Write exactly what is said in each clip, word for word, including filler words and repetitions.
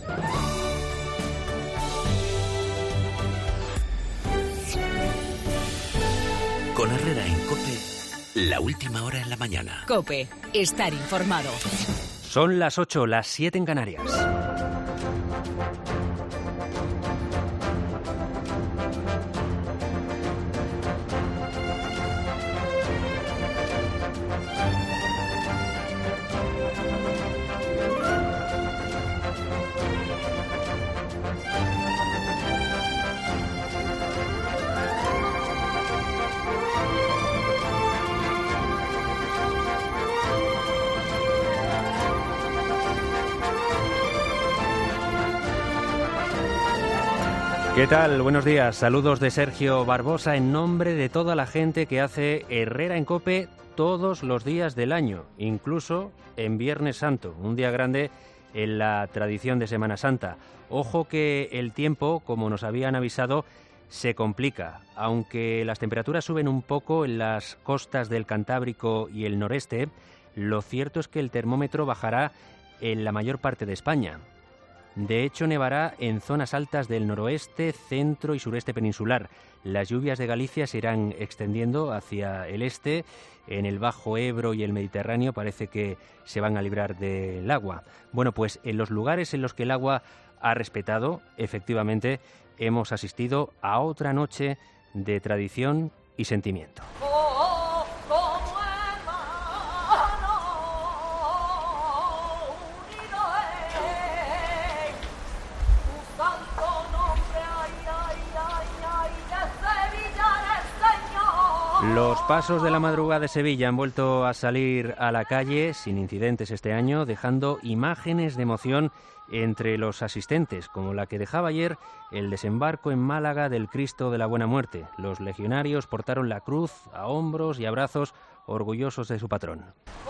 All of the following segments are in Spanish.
Con Herrera en COPE, la última hora en la mañana. COPE, estar informado. Son las ocho, las siete en Canarias. ¿Qué tal? Buenos días. Saludos de Sergio Barbosa en nombre de toda la gente que hace Herrera en COPE todos los días del año, incluso en Viernes Santo, un día grande en la tradición de Semana Santa. Ojo que el tiempo, como nos habían avisado, se complica. Aunque las temperaturas suben un poco en las costas del Cantábrico y el noreste, lo cierto es que el termómetro bajará en la mayor parte de España. De hecho, nevará en zonas altas del noroeste, centro y sureste peninsular. Las lluvias de Galicia se irán extendiendo hacia el este. En el Bajo Ebro y el Mediterráneo parece que se van a librar del agua. Bueno, pues en los lugares en los que el agua ha respetado, efectivamente, hemos asistido a otra noche de tradición y sentimiento. Los pasos de la madrugada de Sevilla han vuelto a salir a la calle sin incidentes este año, dejando imágenes de emoción entre los asistentes, como la que dejaba ayer el desembarco en Málaga del Cristo de la Buena Muerte. Los legionarios portaron la cruz a hombros y a brazos, orgullosos de su patrón.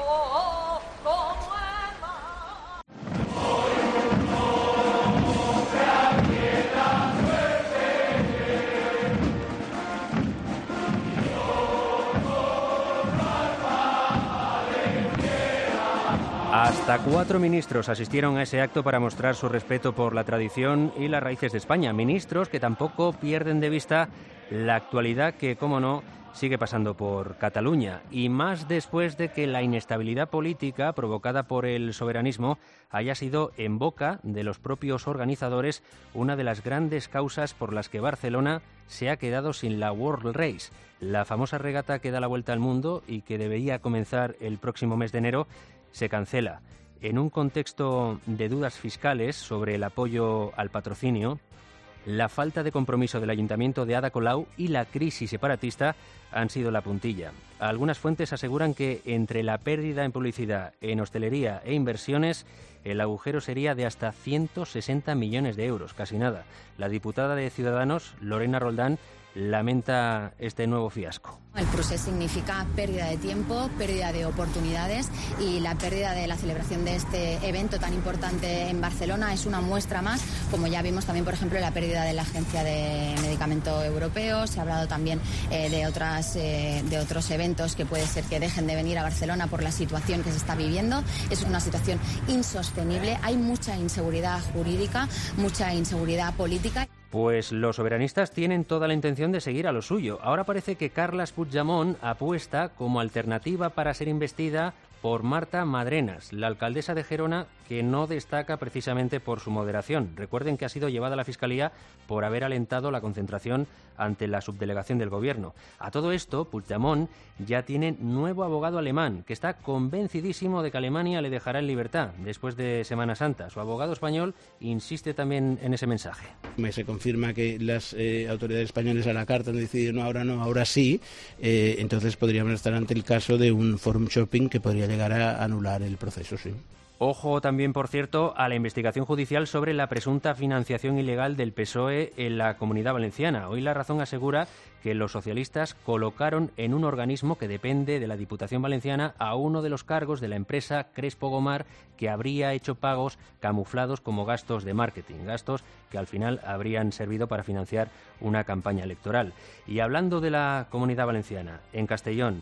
Hasta cuatro ministros asistieron a ese acto para mostrar su respeto por la tradición y las raíces de España. Ministros que tampoco pierden de vista la actualidad que, cómo no, sigue pasando por Cataluña. Y más después de que la inestabilidad política provocada por el soberanismo haya sido, en boca de los propios organizadores, una de las grandes causas por las que Barcelona se ha quedado sin la World Race, la famosa regata que da la vuelta al mundo y que debería comenzar el próximo mes de enero. Se cancela. En un contexto de dudas fiscales sobre el apoyo al patrocinio, la falta de compromiso del Ayuntamiento de Ada Colau y la crisis separatista han sido la puntilla. Algunas fuentes aseguran que entre la pérdida en publicidad, en hostelería e inversiones, el agujero sería de hasta ciento sesenta millones de euros, casi nada. La diputada de Ciudadanos, Lorena Roldán, lamenta este nuevo fiasco. El procés significa pérdida de tiempo, pérdida de oportunidades y la pérdida de la celebración de este evento tan importante en Barcelona es una muestra más, como ya vimos también, por ejemplo, la pérdida de la Agencia de Medicamento Europeo. Se ha hablado también eh, de, otras, eh, de otros eventos que puede ser que dejen de venir a Barcelona por la situación que se está viviendo. Es una situación insostenible, hay mucha inseguridad jurídica, mucha inseguridad política. Pues los soberanistas tienen toda la intención de seguir a lo suyo. Ahora parece que Carles Puigdemont apuesta como alternativa para ser investida por Marta Madrenas, la alcaldesa de Gerona, que no destaca precisamente por su moderación. Recuerden que ha sido llevada a la Fiscalía por haber alentado la concentración ante la subdelegación del Gobierno. A todo esto, Puigdemont ya tiene nuevo abogado alemán, que está convencidísimo de que Alemania le dejará en libertad después de Semana Santa. Su abogado español insiste también en ese mensaje. Se confirma que las eh, autoridades españolas a la carta han decidido no, ahora no, ahora sí. Eh, entonces podríamos estar ante el caso de un forum shopping que podría llegar a anular el proceso, sí. Ojo también, por cierto, a la investigación judicial sobre la presunta financiación ilegal del P S O E en la Comunidad Valenciana. Hoy La Razón asegura que los socialistas colocaron en un organismo que depende de la Diputación Valenciana a uno de los cargos de la empresa Crespo Gomar, que habría hecho pagos camuflados como gastos de marketing, gastos que al final habrían servido para financiar una campaña electoral. Y hablando de la Comunidad Valenciana, en Castellón,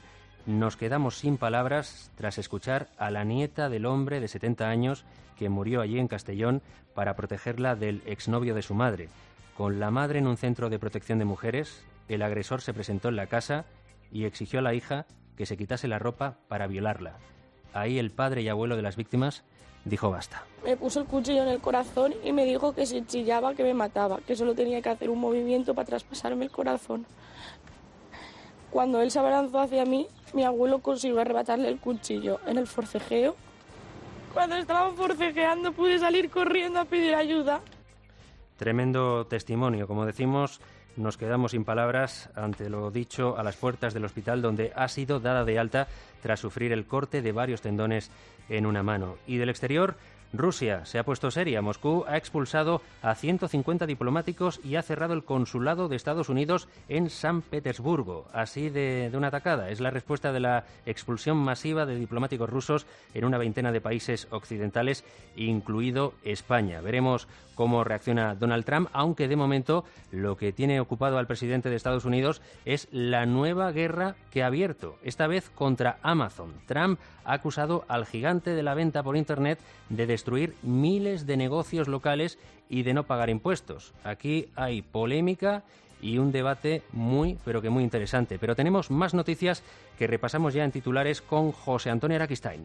nos quedamos sin palabras tras escuchar a la nieta del hombre de setenta años que murió allí en Castellón para protegerla del exnovio de su madre. Con la madre en un centro de protección de mujeres, el agresor se presentó en la casa y exigió a la hija que se quitase la ropa para violarla. Ahí el padre y abuelo de las víctimas dijo basta. Me puso el cuchillo en el corazón y me dijo que si chillaba que me mataba, que solo tenía que hacer un movimiento para traspasarme el corazón. Cuando él se abalanzó hacia mí, mi abuelo consiguió arrebatarle el cuchillo en el forcejeo. Cuando estaban forcejeando pude salir corriendo a pedir ayuda. Tremendo testimonio, como decimos, nos quedamos sin palabras ante lo dicho a las puertas del hospital donde ha sido dada de alta tras sufrir el corte de varios tendones en una mano. Y del exterior, Rusia se ha puesto seria. Moscú ha expulsado a ciento cincuenta diplomáticos y ha cerrado el consulado de Estados Unidos en San Petersburgo. Así de, de una tacada. Es la respuesta de la expulsión masiva de diplomáticos rusos en una veintena de países occidentales, incluido España. Veremos cómo reacciona Donald Trump, aunque de momento lo que tiene ocupado al presidente de Estados Unidos es la nueva guerra que ha abierto, esta vez contra Amazon. Trump ha acusado al gigante de la venta por Internet de destruir miles de negocios locales y de no pagar impuestos. Aquí hay polémica y un debate muy, pero que muy interesante. Pero tenemos más noticias que repasamos ya en titulares con José Antonio Araquistain.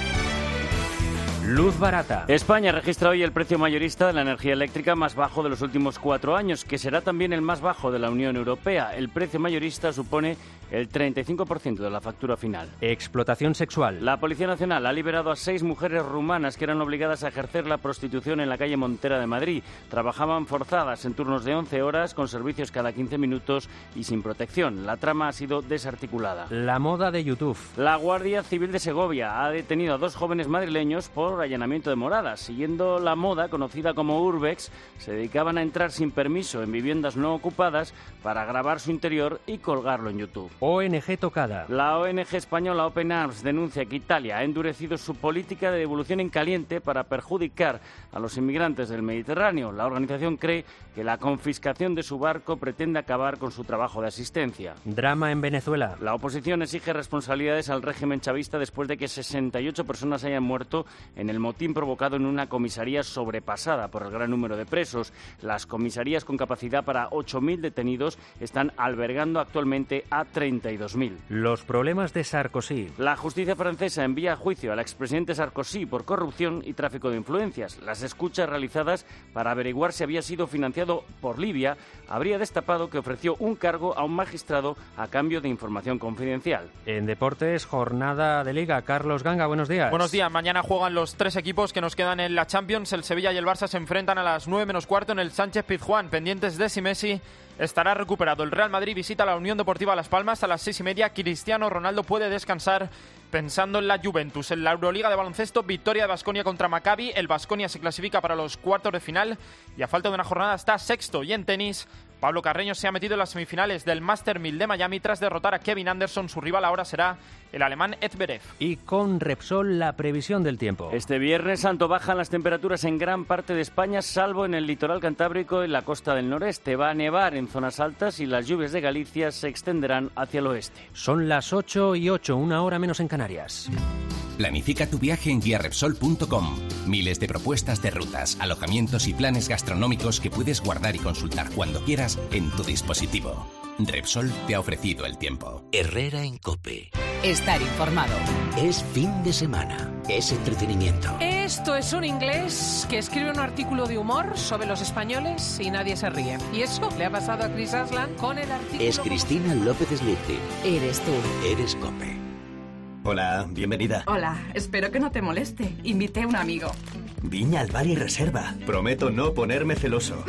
Luz barata. España registra hoy el precio mayorista de la energía eléctrica más bajo de los últimos cuatro años, que será también el más bajo de la Unión Europea. El precio mayorista supone el treinta y cinco por ciento de la factura final. Explotación sexual. La Policía Nacional ha liberado a seis mujeres rumanas que eran obligadas a ejercer la prostitución en la calle Montera de Madrid. Trabajaban forzadas en turnos de once horas, con servicios cada quince minutos y sin protección. La trama ha sido desarticulada. La moda de YouTube. La Guardia Civil de Segovia ha detenido a dos jóvenes madrileños por allanamiento de moradas. Siguiendo la moda conocida como urbex, se dedicaban a entrar sin permiso en viviendas no ocupadas para grabar su interior y colgarlo en YouTube. O N G tocada. La O N G española Open Arms denuncia que Italia ha endurecido su política de devolución en caliente para perjudicar a los inmigrantes del Mediterráneo. La organización cree que la confiscación de su barco pretende acabar con su trabajo de asistencia. Drama en Venezuela. La oposición exige responsabilidades al régimen chavista después de que sesenta y ocho personas hayan muerto en el motín provocado en una comisaría sobrepasada por el gran número de presos. Las comisarías con capacidad para ocho mil detenidos están albergando actualmente a treinta y dos mil. Los problemas de Sarkozy. La justicia francesa envía a juicio al expresidente Sarkozy por corrupción y tráfico de influencias. Las escuchas realizadas para averiguar si había sido financiado por Libia habría destapado que ofreció un cargo a un magistrado a cambio de información confidencial. En deportes, jornada de Liga. Carlos Ganga, buenos días. Buenos días. Mañana juegan los tres equipos que nos quedan en la Champions. El Sevilla y el Barça se enfrentan a las nueve menos cuarto en el Sánchez-Pizjuán, pendientes de si Messi estará recuperado. El Real Madrid visita la Unión Deportiva Las Palmas a las seis y media. Cristiano Ronaldo puede descansar pensando en la Juventus. En la Euroliga de baloncesto, victoria de Baskonia contra Maccabi. El Baskonia se clasifica para los cuartos de final y a falta de una jornada está sexto. Y en tenis, Pablo Carreño se ha metido en las semifinales del Master mil de Miami tras derrotar a Kevin Anderson. Su rival ahora será el alemán Zverev. Y con Repsol, la previsión del tiempo. Este viernes santo bajan las temperaturas en gran parte de España, salvo en el litoral cantábrico y la costa del noreste. Va a nevar en zonas altas y las lluvias de Galicia se extenderán hacia el oeste. Son las ocho y ocho, una hora menos en Canarias. Planifica tu viaje en guía repsol punto com. Miles de propuestas de rutas, alojamientos y planes gastronómicos que puedes guardar y consultar cuando quieras en tu dispositivo. Repsol te ha ofrecido el tiempo. Herrera en COPE. Estar informado. Es fin de semana. Es entretenimiento. Esto es un inglés que escribe un artículo de humor sobre los españoles y nadie se ríe. Y eso le ha pasado a Chris Aslan con el artículo... Es Cristina López Slichting. Eres tú. Eres COPE. Hola, bienvenida. Hola, espero que no te moleste. Invité a un amigo. Viña al Bali Reserva. Prometo no ponerme celoso.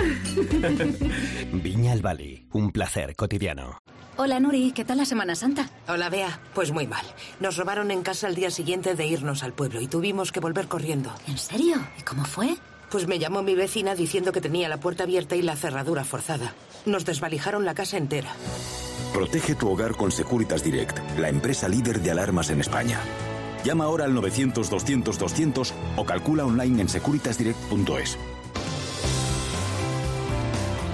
Viña al Bali, un placer cotidiano. Hola, Nuri, ¿qué tal la Semana Santa? Hola, Bea. Pues muy mal. Nos robaron en casa el día siguiente de irnos al pueblo y tuvimos que volver corriendo. ¿En serio? ¿Y cómo fue? Pues me llamó mi vecina diciendo que tenía la puerta abierta y la cerradura forzada. Nos desvalijaron la casa entera. Protege tu hogar con Securitas Direct, la empresa líder de alarmas en España. Llama ahora al novecientos, doscientos, doscientos o calcula online en securitas direct punto es.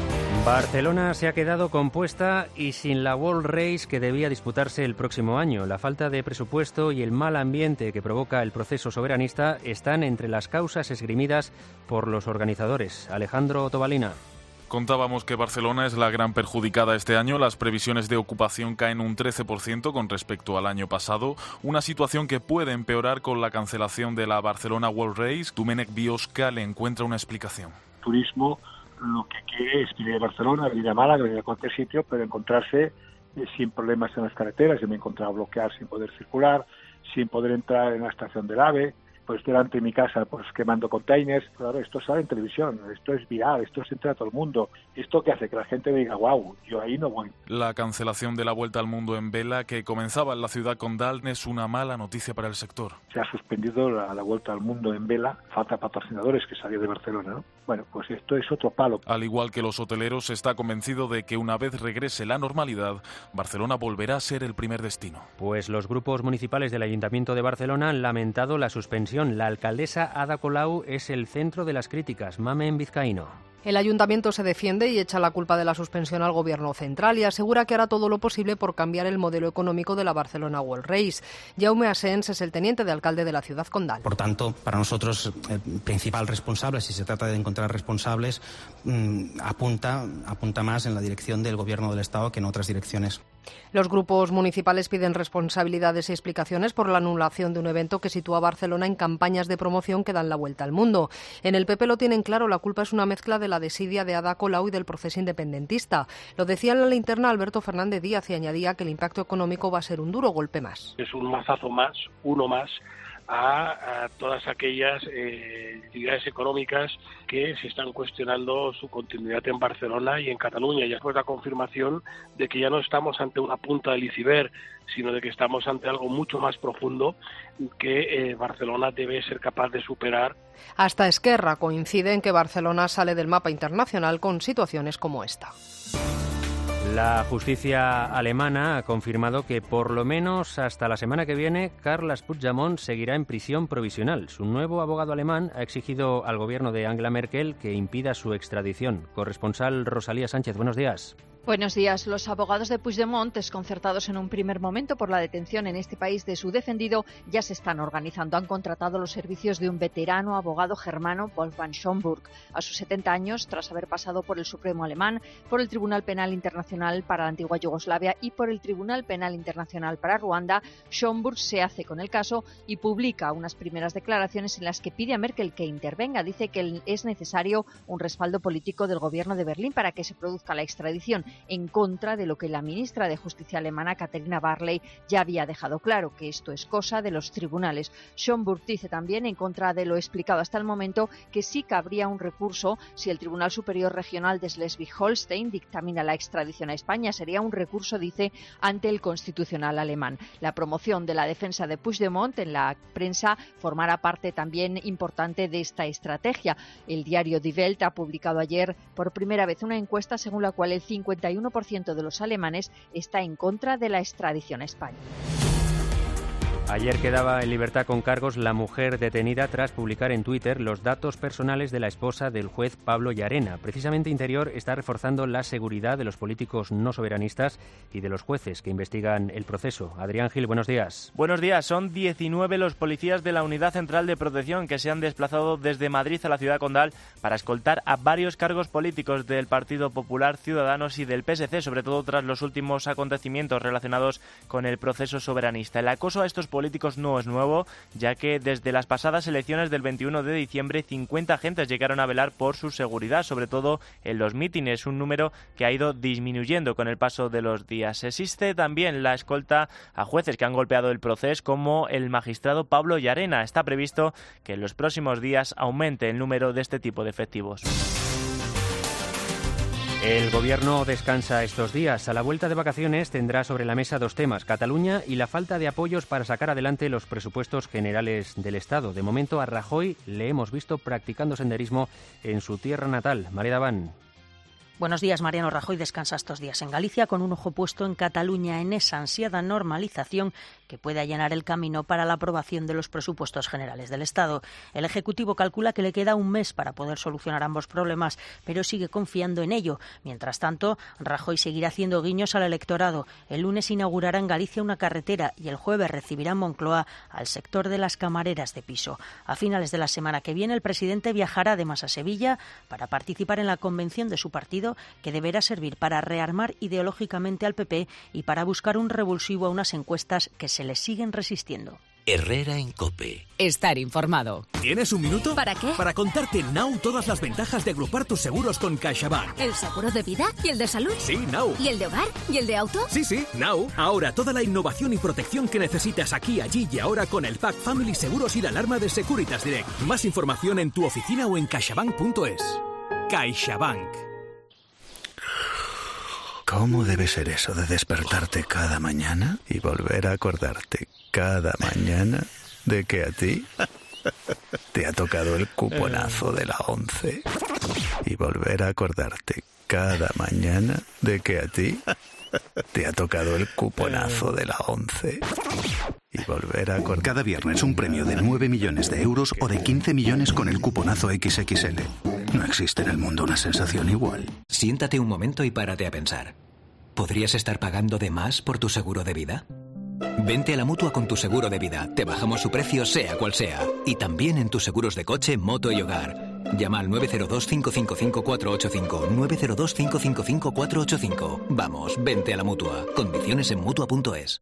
Barcelona se ha quedado compuesta y sin la World Race que debía disputarse el próximo año. La falta de presupuesto y el mal ambiente que provoca el proceso soberanista están entre las causas esgrimidas por los organizadores. Alejandro Tobalina. Contábamos que Barcelona es la gran perjudicada este año. Las previsiones de ocupación caen un trece por ciento con respecto al año pasado. Una situación que puede empeorar con la cancelación de la Barcelona World Race. Domènec Biosca le encuentra una explicación. Turismo lo que quiere es venir a Barcelona, venir a Málaga, venir a cualquier sitio, pero encontrarse eh, sin problemas en las carreteras. Yo me he encontrado bloquear sin poder circular, sin poder entrar en la estación del AVE, pues delante de mi casa pues quemando containers. Claro, esto sale en televisión, esto es viral, esto se entera a todo el mundo. Esto que hace que la gente diga, wow, yo ahí no voy. La cancelación de la Vuelta al Mundo en vela, que comenzaba en la ciudad condal, es una mala noticia para el sector. Se ha suspendido la, la Vuelta al Mundo en vela, falta patrocinadores que salió de Barcelona, ¿no? Bueno, pues esto es otro palo. Al igual que los hoteleros, está convencido de que una vez regrese la normalidad, Barcelona volverá a ser el primer destino. Pues los grupos municipales del Ayuntamiento de Barcelona han lamentado la suspensión. La alcaldesa Ada Colau es el centro de las críticas. Mamen Vizcaíno. El ayuntamiento se defiende y echa la culpa de la suspensión al gobierno central y asegura que hará todo lo posible por cambiar el modelo económico de la Barcelona World Race. Jaume Asens es el teniente de alcalde de la ciudad condal. Por tanto, para nosotros el principal responsable, si se trata de encontrar responsables, mmm, apunta, apunta más en la dirección del gobierno del Estado que en otras direcciones. Los grupos municipales piden responsabilidades y explicaciones por la anulación de un evento que sitúa a Barcelona en campañas de promoción que dan la vuelta al mundo. En el P P lo tienen claro, la culpa es una mezcla de la desidia de Ada Colau y del proceso independentista. Lo decía en la linterna Alberto Fernández Díaz y añadía que el impacto económico va a ser un duro golpe más. Es un mazazo más, uno más, a, a todas aquellas eh, actividades económicas que se están cuestionando su continuidad en Barcelona y en Cataluña. Y después la confirmación de que ya no estamos ante una punta del iceberg, sino de que estamos ante algo mucho más profundo que eh, Barcelona debe ser capaz de superar. Hasta Esquerra coincide en que Barcelona sale del mapa internacional con situaciones como esta. La justicia alemana ha confirmado que por lo menos hasta la semana que viene Carles Puigdemont seguirá en prisión provisional. Su nuevo abogado alemán ha exigido al gobierno de Angela Merkel que impida su extradición. Corresponsal Rosalía Sánchez, buenos días. Buenos días. Los abogados de Puigdemont, desconcertados en un primer momento por la detención en este país de su defendido, ya se están organizando. Han contratado los servicios de un veterano abogado germano, Wolfgang Schomburg. A sus setenta años, tras haber pasado por el Supremo alemán, por el Tribunal Penal Internacional para la antigua Yugoslavia y por el Tribunal Penal Internacional para Ruanda, Schomburg se hace con el caso y publica unas primeras declaraciones en las que pide a Merkel que intervenga. Dice que es necesario un respaldo político del gobierno de Berlín para que se produzca la extradición, en contra de lo que la ministra de Justicia alemana, Katharina Barley, ya había dejado claro, que esto es cosa de los tribunales. Schomburg dice también, en contra de lo explicado hasta el momento, que sí cabría un recurso si el Tribunal Superior Regional de Schleswig-Holstein dictamina la extradición a España. Sería un recurso, dice, ante el Constitucional alemán. La promoción de la defensa de Puigdemont en la prensa formará parte también importante de esta estrategia. El diario Die Welt ha publicado ayer por primera vez una encuesta según la cual el cincuenta y uno por ciento de los alemanes está en contra de la extradición a España. Ayer quedaba en libertad con cargos la mujer detenida tras publicar en Twitter los datos personales de la esposa del juez Pablo Llarena. Precisamente Interior está reforzando la seguridad de los políticos no soberanistas y de los jueces que investigan el proceso. Adrián Gil, buenos días. Buenos días. Son diecinueve los policías de la Unidad Central de Protección que se han desplazado desde Madrid a la ciudad condal para escoltar a varios cargos políticos del Partido Popular, Ciudadanos y del P S C, sobre todo tras los últimos acontecimientos relacionados con el proceso soberanista. El acoso a estos políticos no es nuevo, ya que desde las pasadas elecciones del veintiuno de diciembre cincuenta agentes llegaron a velar por su seguridad, sobre todo en los mítines, un número que ha ido disminuyendo con el paso de los días. Existe también la escolta a jueces que han golpeado el proceso, como el magistrado Pablo Llarena. Está previsto que en los próximos días aumente el número de este tipo de efectivos. El Gobierno descansa estos días. A la vuelta de vacaciones tendrá sobre la mesa dos temas: Cataluña y la falta de apoyos para sacar adelante los presupuestos generales del Estado. De momento a Rajoy le hemos visto practicando senderismo en su tierra natal. María Daván. Buenos días. Mariano Rajoy descansa estos días en Galicia con un ojo puesto en Cataluña, en esa ansiada normalización que puede allanar el camino para la aprobación de los presupuestos generales del Estado. El Ejecutivo calcula que le queda un mes para poder solucionar ambos problemas, pero sigue confiando en ello. Mientras tanto, Rajoy seguirá haciendo guiños al electorado. El lunes inaugurará en Galicia una carretera y el jueves recibirá en Moncloa al sector de las camareras de piso. A finales de la semana que viene, el presidente viajará además a Sevilla para participar en la convención de su partido, que deberá servir para rearmar ideológicamente al P P y para buscar un revulsivo a unas encuestas que se le siguen resistiendo. Herrera en COPE. Estar informado. ¿Tienes un minuto? ¿Para qué? Para contarte Now todas las ventajas de agrupar tus seguros con CaixaBank. ¿El seguro de vida? ¿Y el de salud? Sí, Now. ¿Y el de hogar? ¿Y el de auto? Sí, sí, Now. Ahora toda la innovación y protección que necesitas aquí, allí y ahora con el Pack Family Seguros y la alarma de Securitas Direct. Más información en tu oficina o en caixabank punto es. CaixaBank. ¿Cómo debe ser eso de despertarte cada mañana y volver a acordarte cada mañana de que a ti te ha tocado el cuponazo de la once? Y volver a acordarte cada mañana de que a ti te ha tocado el cuponazo de la once. Y volver a acordarte. Cada viernes un premio de nueve millones de euros o de quince millones con el cuponazo equis equis ele. No existe en el mundo una sensación igual. Siéntate un momento y párate a pensar. ¿Podrías estar pagando de más por tu seguro de vida? Vente a la Mutua con tu seguro de vida. Te bajamos su precio sea cual sea. Y también en tus seguros de coche, moto y hogar. Llama al nueve cero dos, cinco cinco cinco, cuatro ocho cinco. nueve cero dos, cinco cinco cinco, cuatro ocho cinco. Vamos, vente a la Mutua. Condiciones en mutua punto es.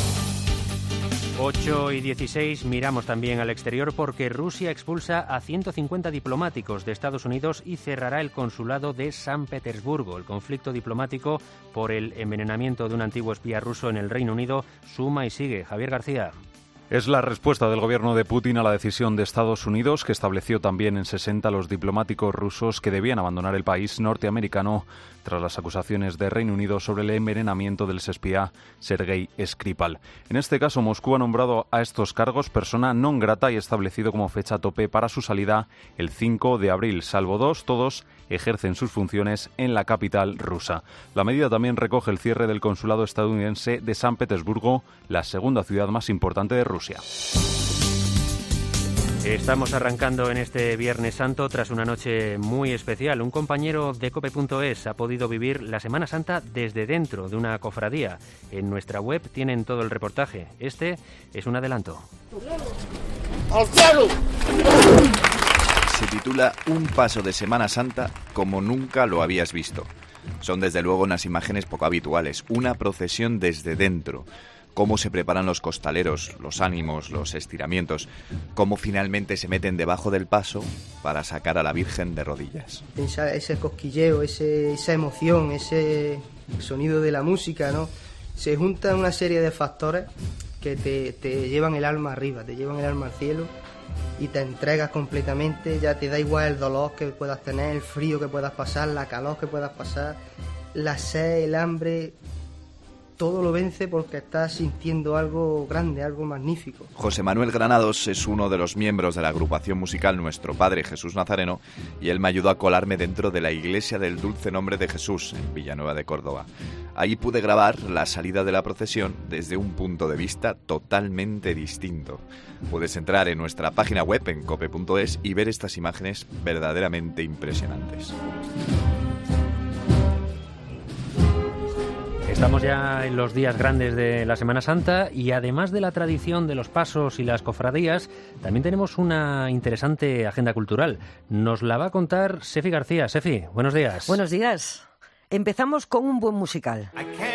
ocho y dieciséis, miramos también al exterior porque Rusia expulsa a ciento cincuenta diplomáticos de Estados Unidos y cerrará el consulado de San Petersburgo. El conflicto diplomático por el envenenamiento de un antiguo espía ruso en el Reino Unido suma y sigue. Javier García. Es la respuesta del gobierno de Putin a la decisión de Estados Unidos, que estableció también en sesenta los diplomáticos rusos que debían abandonar el país norteamericano tras las acusaciones de Reino Unido sobre el envenenamiento del exespía Sergei Skripal. En este caso, Moscú ha nombrado a estos cargos persona non grata y establecido como fecha tope para su salida el cinco de abril. Salvo dos, todos ejercen sus funciones en la capital rusa. La medida también recoge el cierre del consulado estadounidense de San Petersburgo, la segunda ciudad más importante de Rusia. Estamos arrancando en este Viernes Santo tras una noche muy especial. Un compañero de cope punto es ha podido vivir la Semana Santa desde dentro de una cofradía. En nuestra web tienen todo el reportaje. Este es un adelanto. ¡Al cielo! Se titula Un paso de Semana Santa como nunca lo habías visto. Son desde luego unas imágenes poco habituales. Una procesión desde dentro. Cómo se preparan los costaleros, los ánimos, los estiramientos, cómo finalmente se meten debajo del paso para sacar a la Virgen de rodillas. Esa, ese cosquilleo, ese, esa emoción, ese sonido de la música, ¿no? Se juntan una serie de factores que te, te llevan el alma arriba, te llevan el alma al cielo y te entregas completamente, ya te da igual el dolor que puedas tener, el frío que puedas pasar, la calor que puedas pasar, la sed, el hambre. Todo lo vence porque estás sintiendo algo grande, algo magnífico. José Manuel Granados es uno de los miembros de la agrupación musical Nuestro Padre Jesús Nazareno y él me ayudó a colarme dentro de la iglesia del Dulce Nombre de Jesús en Villanueva de Córdoba. Ahí pude grabar la salida de la procesión desde un punto de vista totalmente distinto. Puedes entrar en nuestra página web en cope punto es y ver estas imágenes verdaderamente impresionantes. Estamos ya en los días grandes de la Semana Santa y además de la tradición de los pasos y las cofradías, también tenemos una interesante agenda cultural. Nos la va a contar Sefi García. Sefi, buenos días. Buenos días. Empezamos con un buen musical.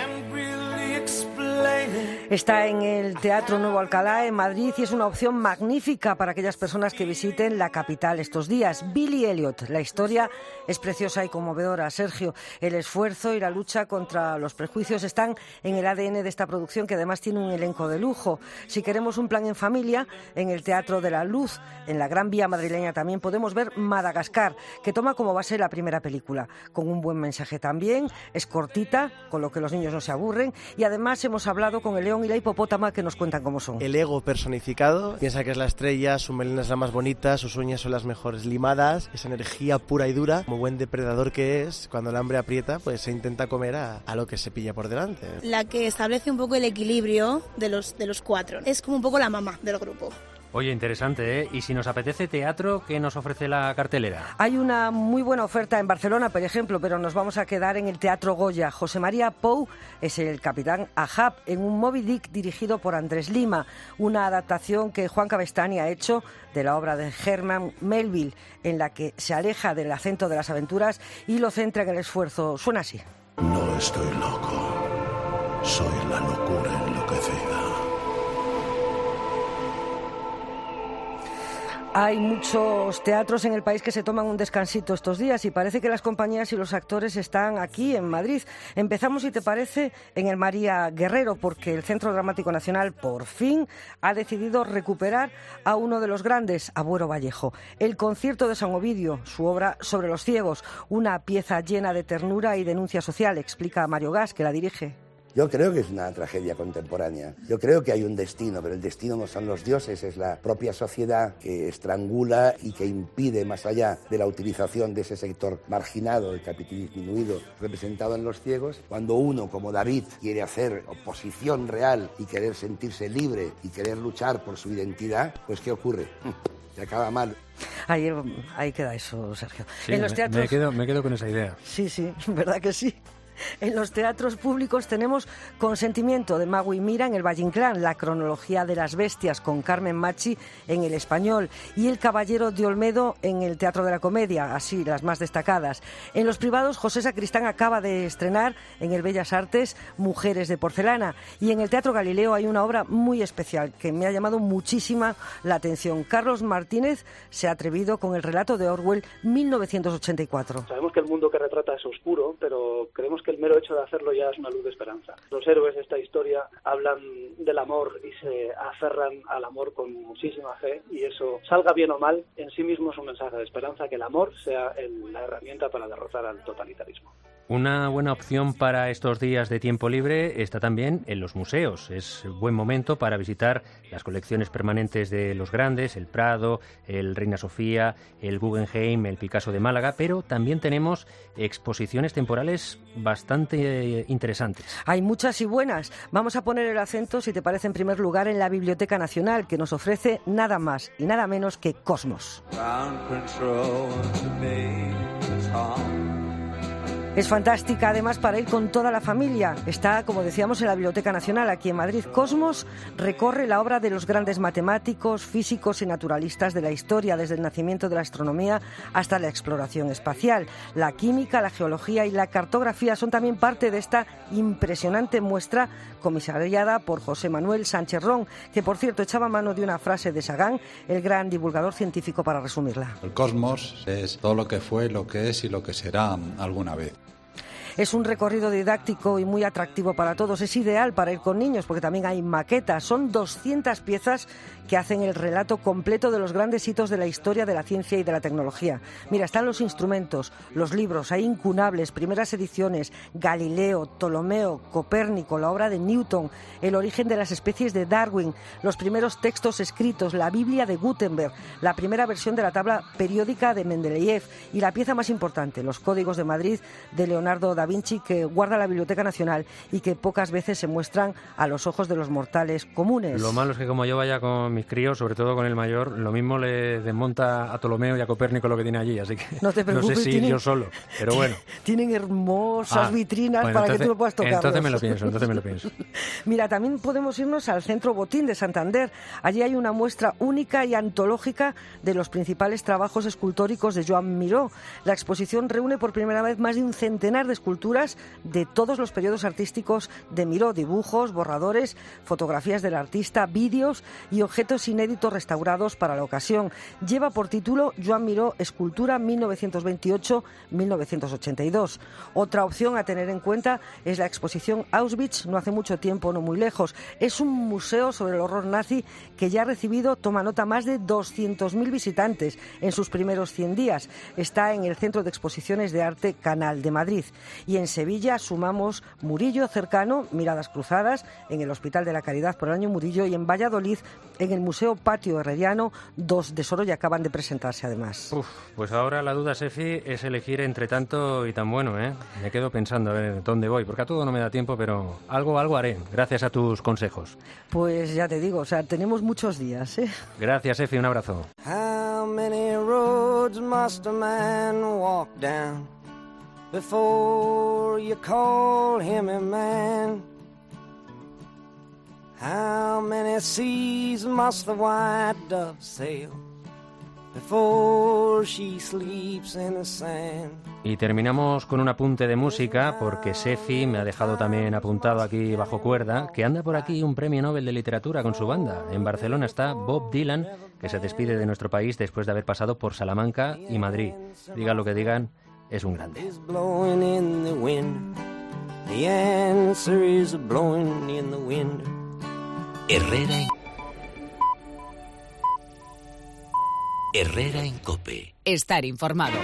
Está en el Teatro Nuevo Alcalá, en Madrid, y es una opción magnífica para aquellas personas que visiten la capital estos días. Billy Elliot. La historia es preciosa y conmovedora. Sergio, el esfuerzo y la lucha contra los prejuicios están en el A D N de esta producción, que además tiene un elenco de lujo. Si queremos un plan en familia, en el Teatro de la Luz, en la Gran Vía madrileña, también podemos ver Madagascar, que toma como base la primera película, con un buen mensaje también. Es cortita, con lo que los niños no se aburren, y además hemos hablado con el León león y la hipopótama, que nos cuentan cómo son. El ego personificado, piensa que es la estrella, su melena es la más bonita, sus uñas son las mejores limadas, esa energía pura y dura, como buen depredador que es, cuando el hambre aprieta, pues se intenta comer a, a lo que se pilla por delante. La que establece un poco el equilibrio de los, de los cuatro, es como un poco la mamá del grupo. Oye, interesante, ¿eh? Y si nos apetece teatro, ¿qué nos ofrece la cartelera? Hay una muy buena oferta en Barcelona, por ejemplo, pero nos vamos a quedar en el Teatro Goya. José María Pou es el capitán Ahab en un Moby Dick dirigido por Andrés Lima, una adaptación que Juan Cabestany ha hecho de la obra de Herman Melville, en la que se aleja del acento de las aventuras y lo centra en el esfuerzo. Suena así. No estoy loco, soy la locura enloquecida. Hay muchos teatros en el país que se toman un descansito estos días y parece que las compañías y los actores están aquí en Madrid. Empezamos, si te parece, en el María Guerrero, porque el Centro Dramático Nacional por fin ha decidido recuperar a uno de los grandes, a Buero Vallejo. El concierto de San Ovidio, su obra Sobre los ciegos, una pieza llena de ternura y denuncia social, explica Mario Gas, que la dirige. Yo creo que es una tragedia contemporánea. Yo creo que hay un destino, pero el destino no son los dioses, es la propia sociedad que estrangula y que impide, más allá de la utilización de ese sector marginado, el capital disminuido, representado en los ciegos, cuando uno, como David, quiere hacer oposición real y querer sentirse libre y querer luchar por su identidad, pues ¿qué ocurre? Se acaba mal. Ahí, ahí queda eso, Sergio. Sí, en los teatros... me, quedo, me quedo con esa idea. Sí, sí, verdad que sí. En los teatros públicos tenemos Consentimiento de Mago y Mira en el Valle Inclán, La cronología de las bestias con Carmen Machi en el Español y El Caballero de Olmedo en el Teatro de la Comedia, así las más destacadas. En los privados, José Sacristán acaba de estrenar en el Bellas Artes Mujeres de Porcelana, y en el Teatro Galileo hay una obra muy especial que me ha llamado muchísima la atención. Carlos Martínez se ha atrevido con el relato de Orwell mil novecientos ochenta y cuatro. Sabemos que el mundo que retrata es oscuro, pero creemos que el mero hecho de hacerlo ya es una luz de esperanza. Los héroes de esta historia hablan del amor y se aferran al amor con muchísima fe, y eso, salga bien o mal, en sí mismo es un mensaje de esperanza, que el amor sea el, la herramienta para derrotar al totalitarismo. Una buena opción para estos días de tiempo libre está también en los museos. Es buen momento para visitar las colecciones permanentes de los grandes, el Prado, el Reina Sofía, el Guggenheim, el Picasso de Málaga, pero también tenemos exposiciones temporales bastante interesantes. Hay muchas y buenas. Vamos a poner el acento, si te parece, en primer lugar en la Biblioteca Nacional, que nos ofrece nada más y nada menos que Cosmos. Es fantástica, además, para ir con toda la familia. Está, como decíamos, en la Biblioteca Nacional, aquí en Madrid. Cosmos recorre la obra de los grandes matemáticos, físicos y naturalistas de la historia, desde el nacimiento de la astronomía hasta la exploración espacial. La química, la geología y la cartografía son también parte de esta impresionante muestra comisariada por José Manuel Sánchez Ron, que, por cierto, echaba mano de una frase de Sagan, el gran divulgador científico, para resumirla. El cosmos es todo lo que fue, lo que es y lo que será alguna vez. Es un recorrido didáctico y muy atractivo para todos. Es ideal para ir con niños porque también hay maquetas. Son doscientas piezas que hacen el relato completo de los grandes hitos de la historia de la ciencia y de la tecnología. Mira, están los instrumentos, los libros, hay incunables, primeras ediciones, Galileo, Ptolomeo, Copérnico, la obra de Newton, el origen de las especies de Darwin, los primeros textos escritos, la Biblia de Gutenberg, la primera versión de la tabla periódica de Mendeleev y la pieza más importante, los Códigos de Madrid de Leonardo da Vinci, que guarda la Biblioteca Nacional y que pocas veces se muestran a los ojos de los mortales comunes. Lo malo es que como yo vaya con mis críos, sobre todo con el mayor, lo mismo le desmonta a Ptolomeo y a Copérnico lo que tiene allí, así que no te preocupes, no sé si tienen, ir yo solo, pero bueno. Tienen hermosas ah, vitrinas bueno, para entonces, que tú lo puedas tocar. Entonces me lo pienso, entonces me lo pienso. Mira, también podemos irnos al Centro Botín de Santander. Allí hay una muestra única y antológica de los principales trabajos escultóricos de Joan Miró. La exposición reúne por primera vez más de un centenar de esculturas de todos los periodos artísticos de Miró, dibujos, borradores, fotografías del artista, vídeos y objetos inéditos restaurados para la ocasión. Lleva por título Joan Miró, Escultura mil novecientos veintiocho a mil novecientos ochenta y dos. Otra opción a tener en cuenta es la exposición Auschwitz, no hace mucho tiempo, no muy lejos. Es un museo sobre el horror nazi que ya ha recibido, toma nota, más de doscientos mil visitantes en sus primeros cien días. Está en el Centro de Exposiciones de Arte Canal de Madrid. Y en Sevilla sumamos Murillo cercano, miradas cruzadas, en el Hospital de la Caridad por el año Murillo, y en Valladolid, en el Museo Patio Herreriano, dos de Sorolla acaban de presentarse además. Uf, pues ahora la duda, Sefi, es elegir entre tanto y tan bueno, ¿eh? Me quedo pensando a ver dónde voy, porque a todo no me da tiempo, pero algo, algo haré, gracias a tus consejos. Pues ya te digo, o sea, tenemos muchos días, ¿eh? Gracias, Sefi, un abrazo. How many roads must a man walk down before you call him a man? How many seas must the white dove sail before she sleeps in the sand? Y terminamos con un apunte de música, porque Sefi me ha dejado también apuntado aquí bajo cuerda que anda por aquí un premio Nobel de Literatura con su banda. En Barcelona está Bob Dylan, que se despide de nuestro país después de haber pasado por Salamanca y Madrid. Digan lo que digan, es un grande. Herrera en... Herrera en COPE. Estar informado.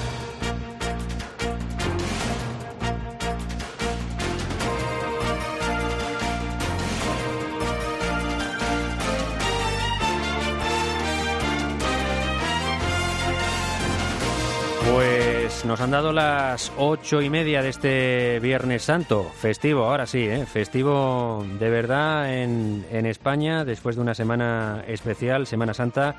Pues nos han dado las ocho y media de este Viernes Santo, festivo, ahora sí, ¿eh? Festivo de verdad en, en España, después de una semana especial, Semana Santa,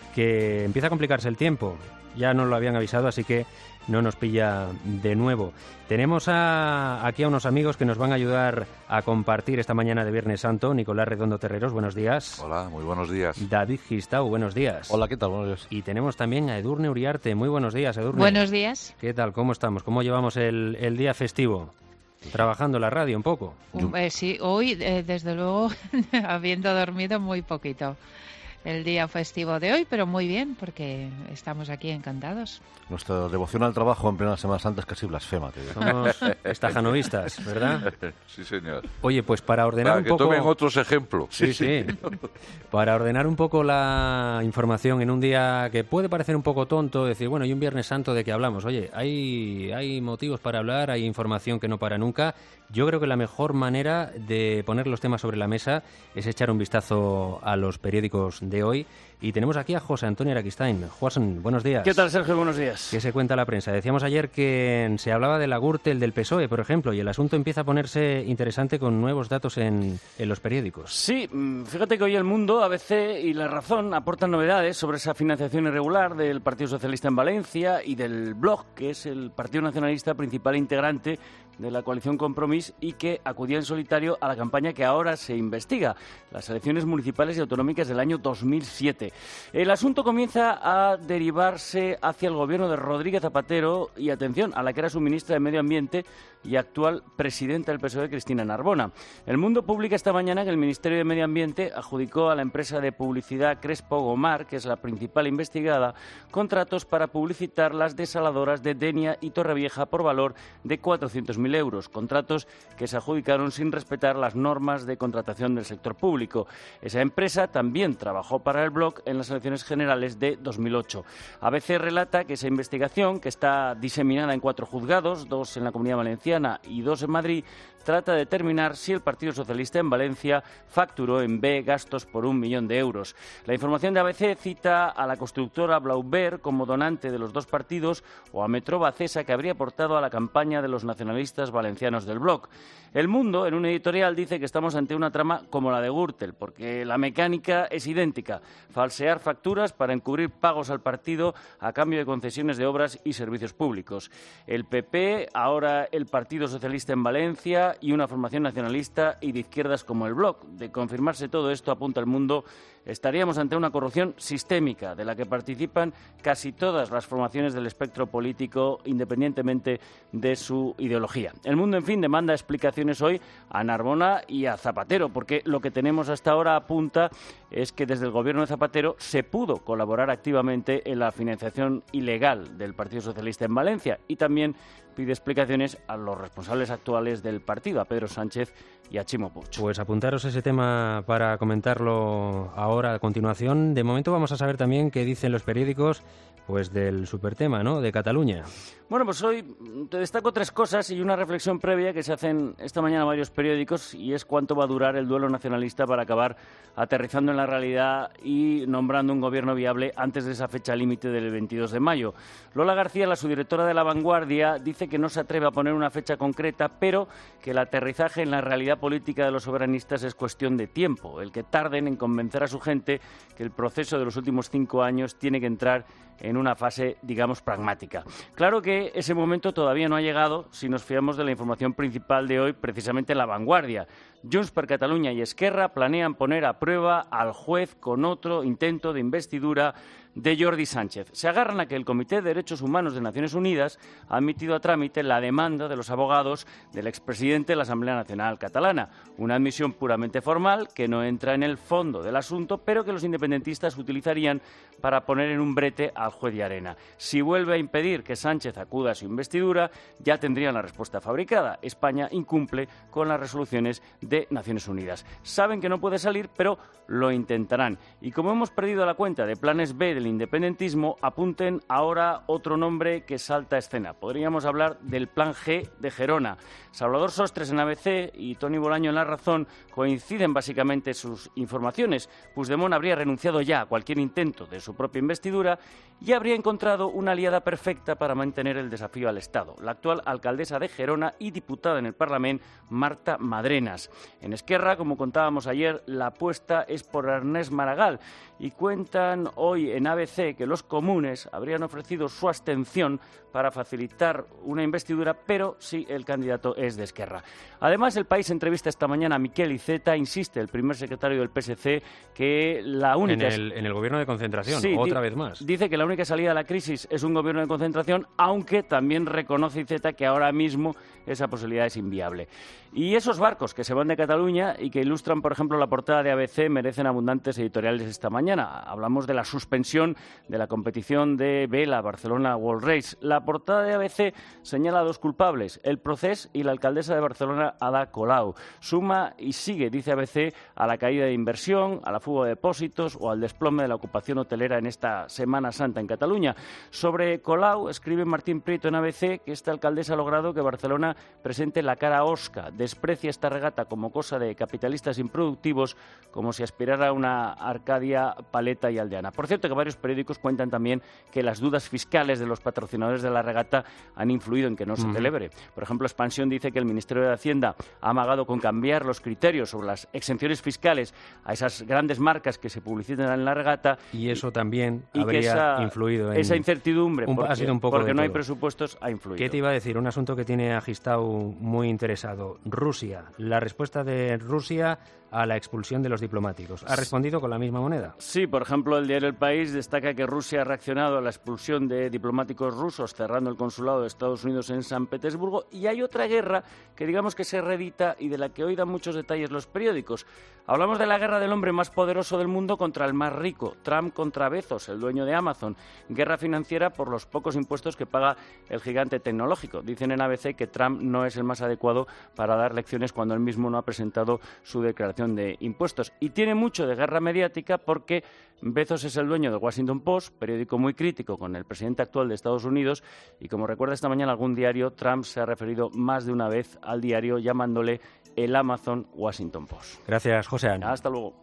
que empieza a complicarse el tiempo. Ya nos lo habían avisado, así que no nos pilla de nuevo. Tenemos a, aquí a unos amigos que nos van a ayudar a compartir esta mañana de Viernes Santo. Nicolás Redondo Terreros, buenos días. Hola, muy buenos días. David Gistau, buenos días. Hola, ¿qué tal? Buenos días. Y tenemos también a Edurne Uriarte. Muy buenos días, Edurne. Buenos días. ¿Qué tal? ¿Cómo estamos? ¿Cómo llevamos el, el día festivo? Trabajando la radio un poco. Um, eh, sí, hoy, eh, desde luego, habiendo dormido muy poquito. El día festivo de hoy, pero muy bien, porque estamos aquí encantados. Nuestra devoción al trabajo en plena Semana Santa es casi blasfema, te digo. Somos estajanovistas, ¿verdad? Sí, señor. Oye, pues para ordenar para un que poco... tomen otros ejemplos. Sí, sí, sí. Para ordenar un poco la información en un día que puede parecer un poco tonto, decir, bueno, y un Viernes Santo, ¿de qué hablamos? Oye, hay, hay motivos para hablar, hay información que no para nunca. Yo creo que la mejor manera de poner los temas sobre la mesa es echar un vistazo a los periódicos de hoy. Y tenemos aquí a José Antonio Araquistain. Juan, buenos días. ¿Qué tal, Sergio? Buenos días. ¿Qué se cuenta la prensa? Decíamos ayer que se hablaba de la Gürtel del P S O E, por ejemplo, y el asunto empieza a ponerse interesante con nuevos datos en, en los periódicos. Sí, fíjate que hoy El Mundo, A B C y La Razón aportan novedades sobre esa financiación irregular del Partido Socialista en Valencia y del Bloc, que es el Partido Nacionalista principal integrante de la coalición Compromís y que acudía en solitario a la campaña que ahora se investiga, las elecciones municipales y autonómicas del año dos mil siete. El asunto comienza a derivarse hacia el gobierno de Rodríguez Zapatero y, atención, a la que era su ministra de Medio Ambiente y actual presidenta del P S O E, Cristina Narbona. El Mundo publica esta mañana que el Ministerio de Medio Ambiente adjudicó a la empresa de publicidad Crespo Gomar, que es la principal investigada, contratos para publicitar las desaladoras de Denia y Torrevieja por valor de cuatrocientos mil euros, contratos que se adjudicaron sin respetar las normas de contratación del sector público. Esa empresa también trabajó para el Bloc en las elecciones generales de dos mil ocho. A B C relata que esa investigación, que está diseminada en cuatro juzgados, dos en la Comunidad Valenciana y dos en Madrid, trata de determinar si el Partido Socialista en Valencia facturó en B gastos por un millón de euros. La información de A B C cita a la constructora Blauber como donante de los dos partidos o a Metrobacesa, que habría aportado a la campaña de los nacionalistas valencianos del Bloc. El Mundo, en un editorial, dice que estamos ante una trama como la de Gürtel, porque la mecánica es idéntica: falsear facturas para encubrir pagos al partido a cambio de concesiones de obras y servicios públicos. El P P, ahora el Partido Socialista en Valencia, y una formación nacionalista y de izquierdas como el Bloc. De confirmarse todo esto, apunta El Mundo, estaríamos ante una corrupción sistémica de la que participan casi todas las formaciones del espectro político, independientemente de su ideología. El Mundo, en fin, demanda explicaciones hoy a Narbona y a Zapatero, porque lo que tenemos hasta ahora apunta es que desde el gobierno de Zapatero se pudo colaborar activamente en la financiación ilegal del Partido Socialista en Valencia, y también pide explicaciones a los responsables actuales del partido, a Pedro Sánchez y a Chimo Puig. Pues apuntaros ese tema para comentarlo ahora a continuación. De momento vamos a saber también qué dicen los periódicos pues del supertema, ¿no?, de Cataluña. Bueno, pues hoy te destaco tres cosas y una reflexión previa que se hacen esta mañana varios periódicos, y es cuánto va a durar el duelo nacionalista para acabar aterrizando en la realidad y nombrando un gobierno viable antes de esa fecha límite del veintidós de mayo. Lola García, la subdirectora de La Vanguardia, dice que no se atreve a poner una fecha concreta, pero que el aterrizaje en la realidad política de los soberanistas es cuestión de tiempo, el que tarden en convencer a su gente que el proceso de los últimos cinco años tiene que entrar en una fase, digamos, pragmática. Claro que ese momento todavía no ha llegado si nos fiamos de la información principal de hoy, precisamente La Vanguardia. Junts per Catalunya y Esquerra planean poner a prueba al juez con otro intento de investidura de Jordi Sánchez. Se agarran a que el Comité de Derechos Humanos de Naciones Unidas ha admitido a trámite la demanda de los abogados del expresidente de la Asamblea Nacional Catalana. Una admisión puramente formal que no entra en el fondo del asunto, pero que los independentistas utilizarían para poner en un brete al juez Llarena. Si vuelve a impedir que Sánchez acuda a su investidura, ya tendrían la respuesta fabricada. España incumple con las resoluciones de Naciones Unidas. Saben que no puede salir, pero lo intentarán. Y como hemos perdido la cuenta de planes B del independentismo, apunten ahora otro nombre que salta a escena. Podríamos hablar del Plan G de Gerona. Salvador Sostres en A B C y Toni Bolaño en La Razón coinciden básicamente sus informaciones. Puigdemont habría renunciado ya a cualquier intento de su propia investidura y habría encontrado una aliada perfecta para mantener el desafío al Estado, la actual alcaldesa de Gerona y diputada en el Parlamento, Marta Madrenas. En Esquerra, como contábamos ayer, la apuesta es por Ernest Maragall, y cuentan hoy en A B C que los comunes habrían ofrecido su abstención para facilitar una investidura, pero si el candidato es de Esquerra. Además, El País entrevista esta mañana a Miquel Iceta, insiste el primer secretario del P S C, que la única... En el, en el gobierno de concentración, sí, otra di- vez más. Dice que la única salida de la crisis es un gobierno de concentración, aunque también reconoce Iceta que ahora mismo esa posibilidad es inviable. Y esos barcos que se van de Cataluña y que ilustran, por ejemplo, la portada de A B C merecen abundantes editoriales esta mañana. Hablamos de la suspensión de la competición de vela Barcelona World Race. La portada de A B C señala a dos culpables, el Procés y la alcaldesa de Barcelona, Ada Colau. Suma y sigue, dice A B C, a la caída de inversión, a la fuga de depósitos o al desplome de la ocupación hotelera en esta Semana Santa en Cataluña. Sobre Colau, escribe Martín Prieto en A B C que esta alcaldesa ha logrado que Barcelona presente la cara hosca, desprecia esta regata como cosa de capitalistas improductivos, como si aspirara a una Arcadia paleta y aldeana. Por cierto, que varios periódicos cuentan también que las dudas fiscales de los patrocinadores de la regata han influido en que no se Ujú. celebre. Por ejemplo, Expansión dice que el Ministerio de Hacienda ha amagado con cambiar los criterios sobre las exenciones fiscales a esas grandes marcas que se publicitan en la regata. Y eso también y que habría esa, influido en... esa incertidumbre, un- porque, ha sido un poco porque de no hay todo. presupuestos, ha influido. ¿Qué te iba a decir? Un asunto que tiene a Gistau muy interesado. Rusia. La respuesta de Rusia a la expulsión de los diplomáticos. ¿Ha respondido con la misma moneda? Sí, por ejemplo, el diario El País destaca que Rusia ha reaccionado a la expulsión de diplomáticos rusos, cerrando el consulado de Estados Unidos en San Petersburgo, y hay otra guerra que digamos que se reedita y de la que hoy dan muchos detalles los periódicos. Hablamos de la guerra del hombre más poderoso del mundo contra el más rico, Trump contra Bezos, el dueño de Amazon. Guerra financiera por los pocos impuestos que paga el gigante tecnológico. Dicen en A B C que Trump no es el más adecuado para dar lecciones cuando él mismo no ha presentado su declaración de impuestos. Y tiene mucho de guerra mediática porque Bezos es el dueño del Washington Post, periódico muy crítico con el presidente actual de Estados Unidos, y como recuerda esta mañana algún diario, Trump se ha referido más de una vez al diario llamándole el Amazon Washington Post. Gracias, José Ángel. Hasta luego.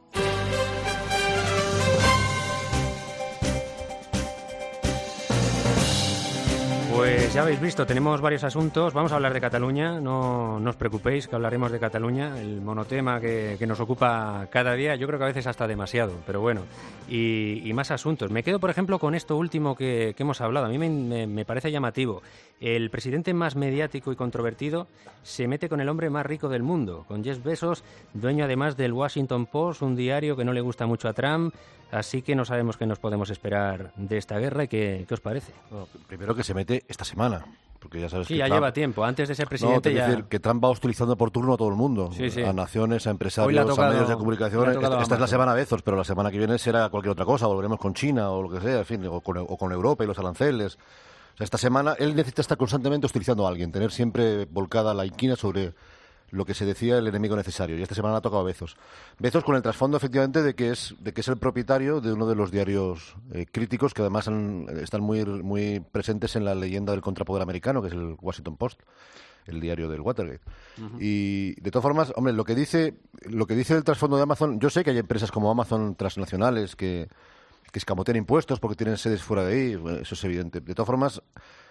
Pues ya habéis visto, tenemos varios asuntos. Vamos a hablar de Cataluña, no, no os preocupéis que hablaremos de Cataluña, el monotema que, que nos ocupa cada día, yo creo que a veces hasta demasiado, pero bueno, y, y más asuntos. Me quedo, por ejemplo, con esto último que, que hemos hablado. A mí me, me, me parece llamativo. El presidente más mediático y controvertido se mete con el hombre más rico del mundo, con Jeff Bezos, dueño además del Washington Post, un diario que no le gusta mucho a Trump. Así que no sabemos qué nos podemos esperar de esta guerra y qué, qué os parece. Bueno, primero que se mete esta semana. Porque ya sabes sí, que ya Trump... lleva tiempo. Antes de ser presidente no, ya... decir que Trump va hostilizando por turno a todo el mundo. Sí, sí. A naciones, a empresarios, tocado, a medios de comunicación. Esta, esta es la semana Bezos, pero la semana que viene será cualquier otra cosa. Volveremos con China o lo que sea, en fin, o con, o con Europa y los aranceles. O sea, esta semana él necesita estar constantemente hostilizando a alguien, tener siempre volcada la inquina sobre lo que se decía el enemigo necesario. Y esta semana ha tocado a Bezos. Bezos con el trasfondo, efectivamente, de que es de que es el propietario de uno de los diarios eh, críticos que además han, están muy, muy presentes en la leyenda del contrapoder americano, que es el Washington Post, el diario del Watergate. Uh-huh. Y de todas formas, hombre, lo que dice lo que dice el trasfondo de Amazon, yo sé que hay empresas como Amazon transnacionales que, que escamotean impuestos porque tienen sedes fuera de ahí, bueno, eso es evidente. De todas formas,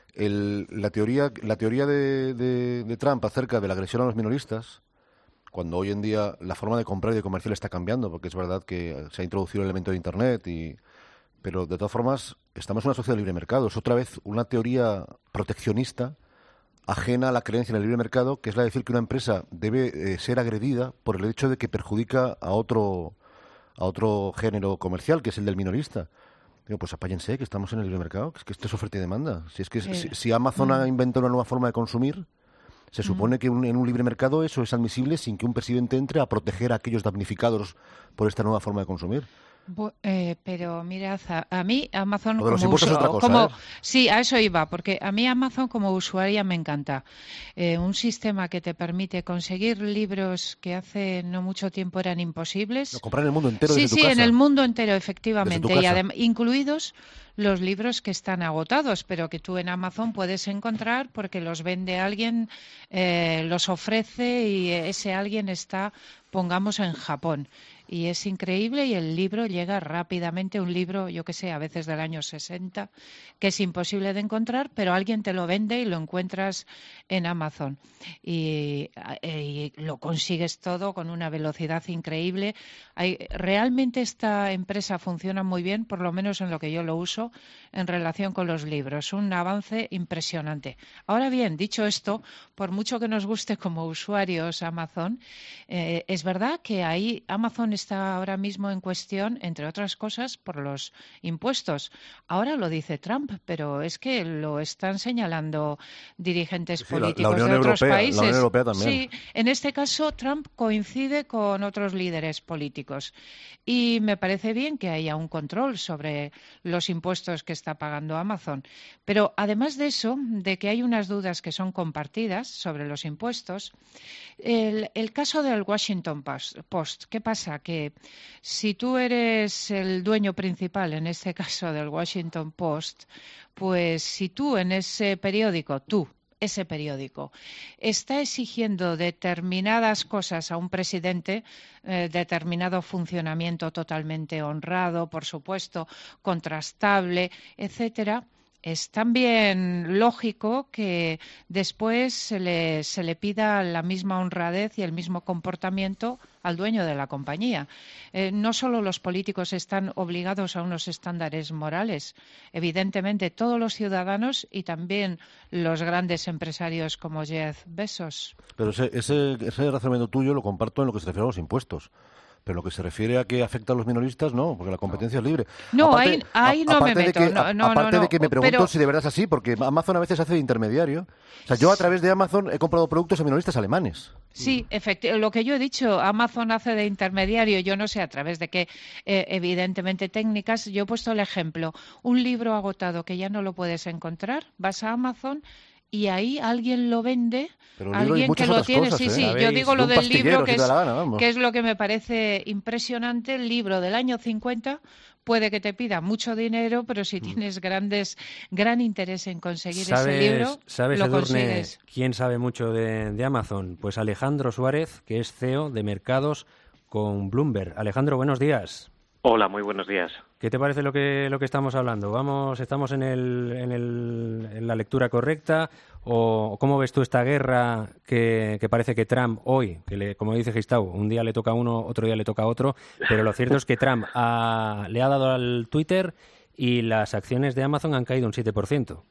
El, la teoría, la teoría de, de, de Trump acerca de la agresión a los minoristas, cuando hoy en día la forma de comprar y de comerciar está cambiando, porque es verdad que se ha introducido el elemento de Internet, y, pero de todas formas estamos en una sociedad de libre mercado. Es otra vez una teoría proteccionista ajena a la creencia en el libre mercado, que es la de decir que una empresa debe eh, ser agredida por el hecho de que perjudica a otro, a otro género comercial, que es el del minorista. Digo, pues apáyense, que estamos en el libre mercado, que es que esto es oferta y demanda. Si es que sí. si, si Amazon mm. ha inventado una nueva forma de consumir, se supone mm. que un, en un libre mercado eso es admisible sin que un presidente entre a proteger a aquellos damnificados por esta nueva forma de consumir. Bu- eh, pero mirad, a, a mí Amazon como, como, uso, es otra cosa, como ¿eh? sí, a eso iba, porque a mí Amazon como usuaria me encanta. Eh, un sistema que te permite conseguir libros que hace no mucho tiempo eran imposibles. Lo comprar en el mundo entero sí, desde sí, tu casa. en el mundo entero, efectivamente, y adem- incluidos los libros que están agotados, pero que tú en Amazon puedes encontrar porque los vende alguien, eh, los ofrece y ese alguien está, pongamos, en Japón. Y es increíble y el libro llega rápidamente, un libro, yo que sé, a veces del año sesenta, que es imposible de encontrar, pero alguien te lo vende y lo encuentras en Amazon. Y, y lo consigues todo con una velocidad increíble. Hay, realmente esta empresa funciona muy bien, por lo menos en lo que yo lo uso, en relación con los libros. Un avance impresionante. Ahora bien, dicho esto, por mucho que nos guste como usuarios Amazon, eh, es verdad que ahí Amazon está ahora mismo en cuestión, entre otras cosas, por los impuestos. Ahora lo dice Trump, pero es que lo están señalando dirigentes sí, políticos la, la de otros Europea, países. La Unión Europea también. Sí, en este caso Trump coincide con otros líderes políticos y me parece bien que haya un control sobre los impuestos que está pagando Amazon. Pero además de eso, de que hay unas dudas que son compartidas sobre los impuestos, el, el caso del Washington Post, ¿qué pasa? Que si tú eres el dueño principal, en este caso del Washington Post, pues si tú en ese periódico, tú, ese periódico, está exigiendo determinadas cosas a un presidente, eh, determinado funcionamiento totalmente honrado, por supuesto, contrastable, etcétera, es también lógico que después se le, se le pida la misma honradez y el mismo comportamiento al dueño de la compañía. Eh, no solo los políticos están obligados a unos estándares morales, evidentemente todos los ciudadanos y también los grandes empresarios como Jeff Bezos. Pero ese, ese, ese razonamiento tuyo lo comparto en lo que se refiere a los impuestos. Pero lo que se refiere a que afecta a los minoristas, no, porque la competencia no. es libre. No, aparte, ahí, ahí no me meto. Que, no, no, aparte no, no, de que me pregunto pero... si de verdad es así, porque Amazon a veces hace de intermediario. O sea, yo a través de Amazon he comprado productos a minoristas alemanes. Sí, efectivamente. Lo que yo he dicho, Amazon hace de intermediario, yo no sé a través de qué, eh, evidentemente técnicas. Yo he puesto el ejemplo, un libro agotado que ya no lo puedes encontrar, vas a Amazon y ahí alguien lo vende, alguien que lo tiene, cosas, sí, ¿eh? sí, ¿Sabéis? yo digo lo un del libro que, si es, gana, que es lo que me parece impresionante, el libro del año cincuenta, puede que te pida mucho dinero, pero si tienes grandes gran interés en conseguir ¿Sabes, ese libro, ¿sabes, lo Edurne, consigues. quién sabe mucho de, de Amazon? Pues Alejandro Suárez, que es C E O de Mercados con Bloomberg. Alejandro, buenos días. Hola, muy buenos días. ¿Qué te parece lo que lo que estamos hablando? Vamos, ¿estamos en el, en, el, en la lectura correcta? ¿O cómo ves tú esta guerra que, que parece que Trump hoy, que le, como dice Gistau, un día le toca a uno, otro día le toca a otro, pero lo cierto es que Trump ha, le ha dado al Twitter y las acciones de Amazon han caído un siete por ciento?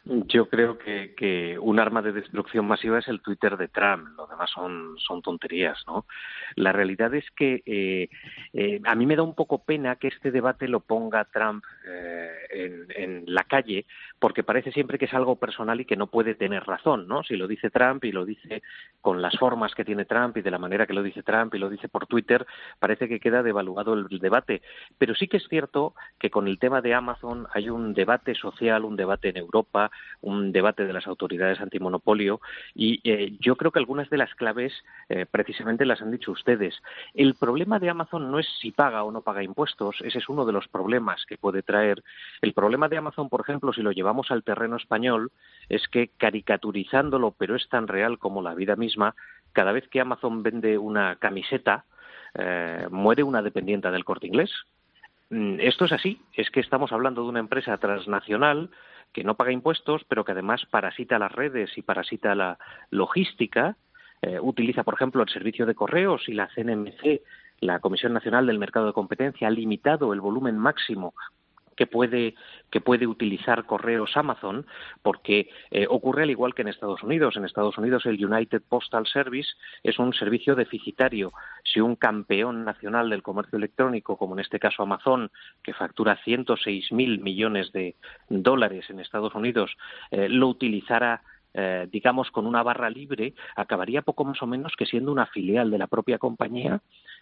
Yo creo que, que un arma de destrucción masiva es el Twitter de Trump, lo demás son, son tonterías, ¿no? La realidad es que eh, eh, a mí me da un poco pena que este debate lo ponga Trump eh, en, en la calle, porque parece siempre que es algo personal y que no puede tener razón, ¿no? Si lo dice Trump y lo dice con las formas que tiene Trump y de la manera que lo dice Trump y lo dice por Twitter, parece que queda devaluado el debate. Pero sí que es cierto que con el tema de Amazon hay un debate social, un debate en Europa, un debate de las autoridades antimonopolio y eh, yo creo que algunas de las claves eh, precisamente las han dicho ustedes. El problema de Amazon no es si paga o no paga impuestos, ese es uno de los problemas que puede traer. El problema de Amazon, por ejemplo, si lo llevamos al terreno español, es que caricaturizándolo, pero es tan real como la vida misma, cada vez que Amazon vende una camiseta, eh, muere una dependiente del Corte Inglés. Esto es así, es que estamos hablando de una empresa transnacional que no paga impuestos, pero que además parasita las redes y parasita la logística, eh, utiliza, por ejemplo, el servicio de correos y la C N M C, la Comisión Nacional del Mercado de Competencia, ha limitado el volumen máximo que puede que puede utilizar correos Amazon, porque eh, ocurre al igual que en Estados Unidos. En Estados Unidos el United Postal Service es un servicio deficitario. Si un campeón nacional del comercio electrónico, como en este caso Amazon, que factura ciento seis mil millones de dólares en Estados Unidos, eh, lo utilizara Eh, digamos, con una barra libre, acabaría poco más o menos que siendo una filial de la propia compañía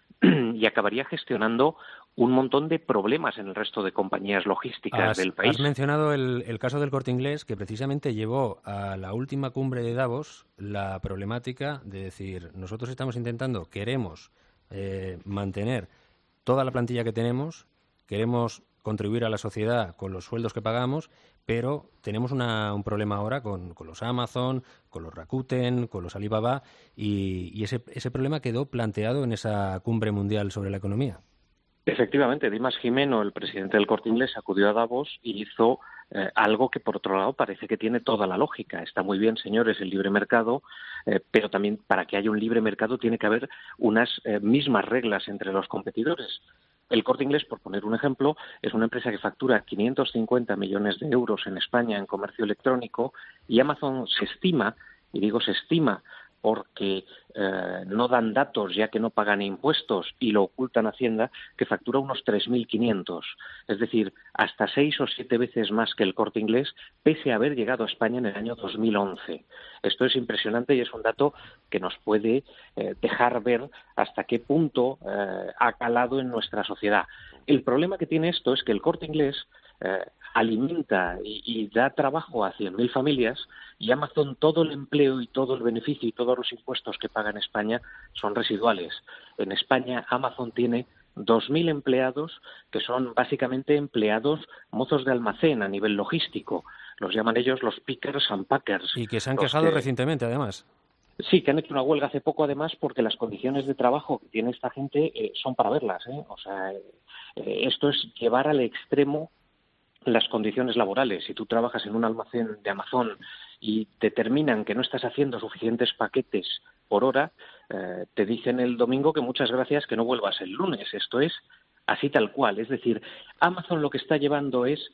y acabaría gestionando un montón de problemas en el resto de compañías logísticas has, del país. Has mencionado el, el caso del Corte Inglés, que precisamente llevó a la última cumbre de Davos la problemática de decir, nosotros estamos intentando, queremos eh, mantener toda la plantilla que tenemos, queremos contribuir a la sociedad con los sueldos que pagamos, pero tenemos una, un problema ahora con, con los Amazon, con los Rakuten, con los Alibaba, y, y ese, ese problema quedó planteado en esa cumbre mundial sobre la economía. Efectivamente, Dimas Jimeno, el presidente del Corte Inglés, acudió a Davos y hizo eh, algo que, por otro lado, parece que tiene toda la lógica. Está muy bien, señores, el libre mercado, eh, pero también para que haya un libre mercado tiene que haber unas eh, mismas reglas entre los competidores. El Corte Inglés, por poner un ejemplo, es una empresa que factura quinientos cincuenta millones de euros en España en comercio electrónico y Amazon se estima, y digo se estima porque eh, no dan datos ya que no pagan impuestos y lo ocultan Hacienda, que factura unos tres mil quinientos. Es decir, hasta seis o siete veces más que el Corte Inglés, pese a haber llegado a España en el año dos mil once. Esto es impresionante y es un dato que nos puede eh, dejar ver hasta qué punto eh, ha calado en nuestra sociedad. El problema que tiene esto es que el Corte Inglés eh, alimenta y, y da trabajo a cien mil familias y Amazon todo el empleo y todo el beneficio y todos los impuestos que paga en España son residuales. En España Amazon tiene dos mil empleados que son básicamente empleados mozos de almacén a nivel logístico. Los llaman ellos los pickers and packers. Y que se han quejado que... recientemente, además. Sí, que han hecho una huelga hace poco, además, porque las condiciones de trabajo que tiene esta gente eh, son para verlas, ¿eh? O sea, eh, esto es llevar al extremo las condiciones laborales. Si tú trabajas en un almacén de Amazon y determinan que no estás haciendo suficientes paquetes por hora, eh, te dicen el domingo que muchas gracias, que no vuelvas el lunes. Esto es así tal cual. Es decir, Amazon lo que está llevando es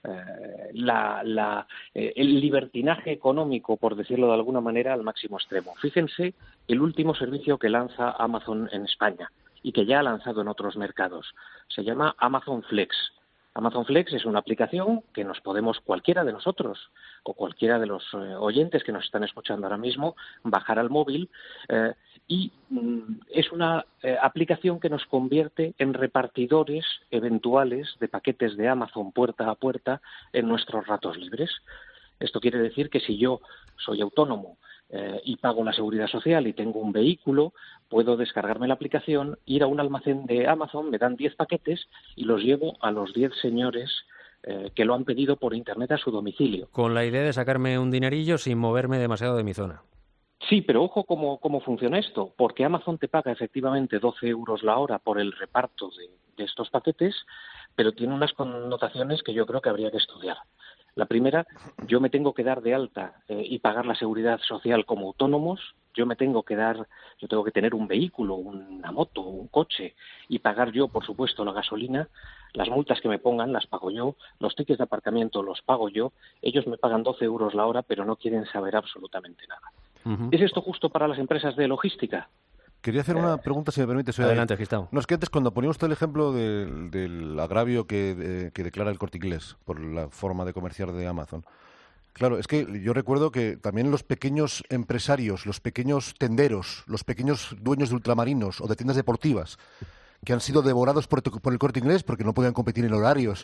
eh, la, la, eh, el libertinaje económico, por decirlo de alguna manera, al máximo extremo. Fíjense el último servicio que lanza Amazon en España y que ya ha lanzado en otros mercados. Se llama Amazon Flex. Amazon Flex es una aplicación que nos podemos, cualquiera de nosotros o cualquiera de los eh, oyentes que nos están escuchando ahora mismo, bajar al móvil eh, y mm, es una eh, aplicación que nos convierte en repartidores eventuales de paquetes de Amazon puerta a puerta en nuestros ratos libres. Esto quiere decir que si yo soy autónomo eh, y pago la seguridad social y tengo un vehículo, puedo descargarme la aplicación, ir a un almacén de Amazon, me dan diez paquetes y los llevo a los diez señores eh, que lo han pedido por Internet a su domicilio. Con la idea de sacarme un dinerillo sin moverme demasiado de mi zona. Sí, pero ojo cómo, cómo funciona esto, porque Amazon te paga efectivamente doce euros la hora por el reparto de, de estos paquetes, pero tiene unas connotaciones que yo creo que habría que estudiar. La primera, yo me tengo que dar de alta eh, y pagar la seguridad social como autónomos. Yo me tengo que dar, yo tengo que tener un vehículo, una moto, un coche y pagar yo, por supuesto, la gasolina. las multas que me pongan las pago yo, los tickets de aparcamiento los pago yo, ellos me pagan doce euros la hora, pero no quieren saber absolutamente nada. Uh-huh. ¿Es esto justo para las empresas de logística? Quería hacer una pregunta, si me permite. Soy Adelante, Gistao. No, es que antes, cuando ponía usted el ejemplo de, del agravio que, de, que declara el Corte Inglés por la forma de comerciar de Amazon. Claro, es que yo recuerdo que también los pequeños empresarios, los pequeños tenderos, los pequeños dueños de ultramarinos o de tiendas deportivas que han sido devorados por, por el Corte Inglés porque no podían competir en horarios,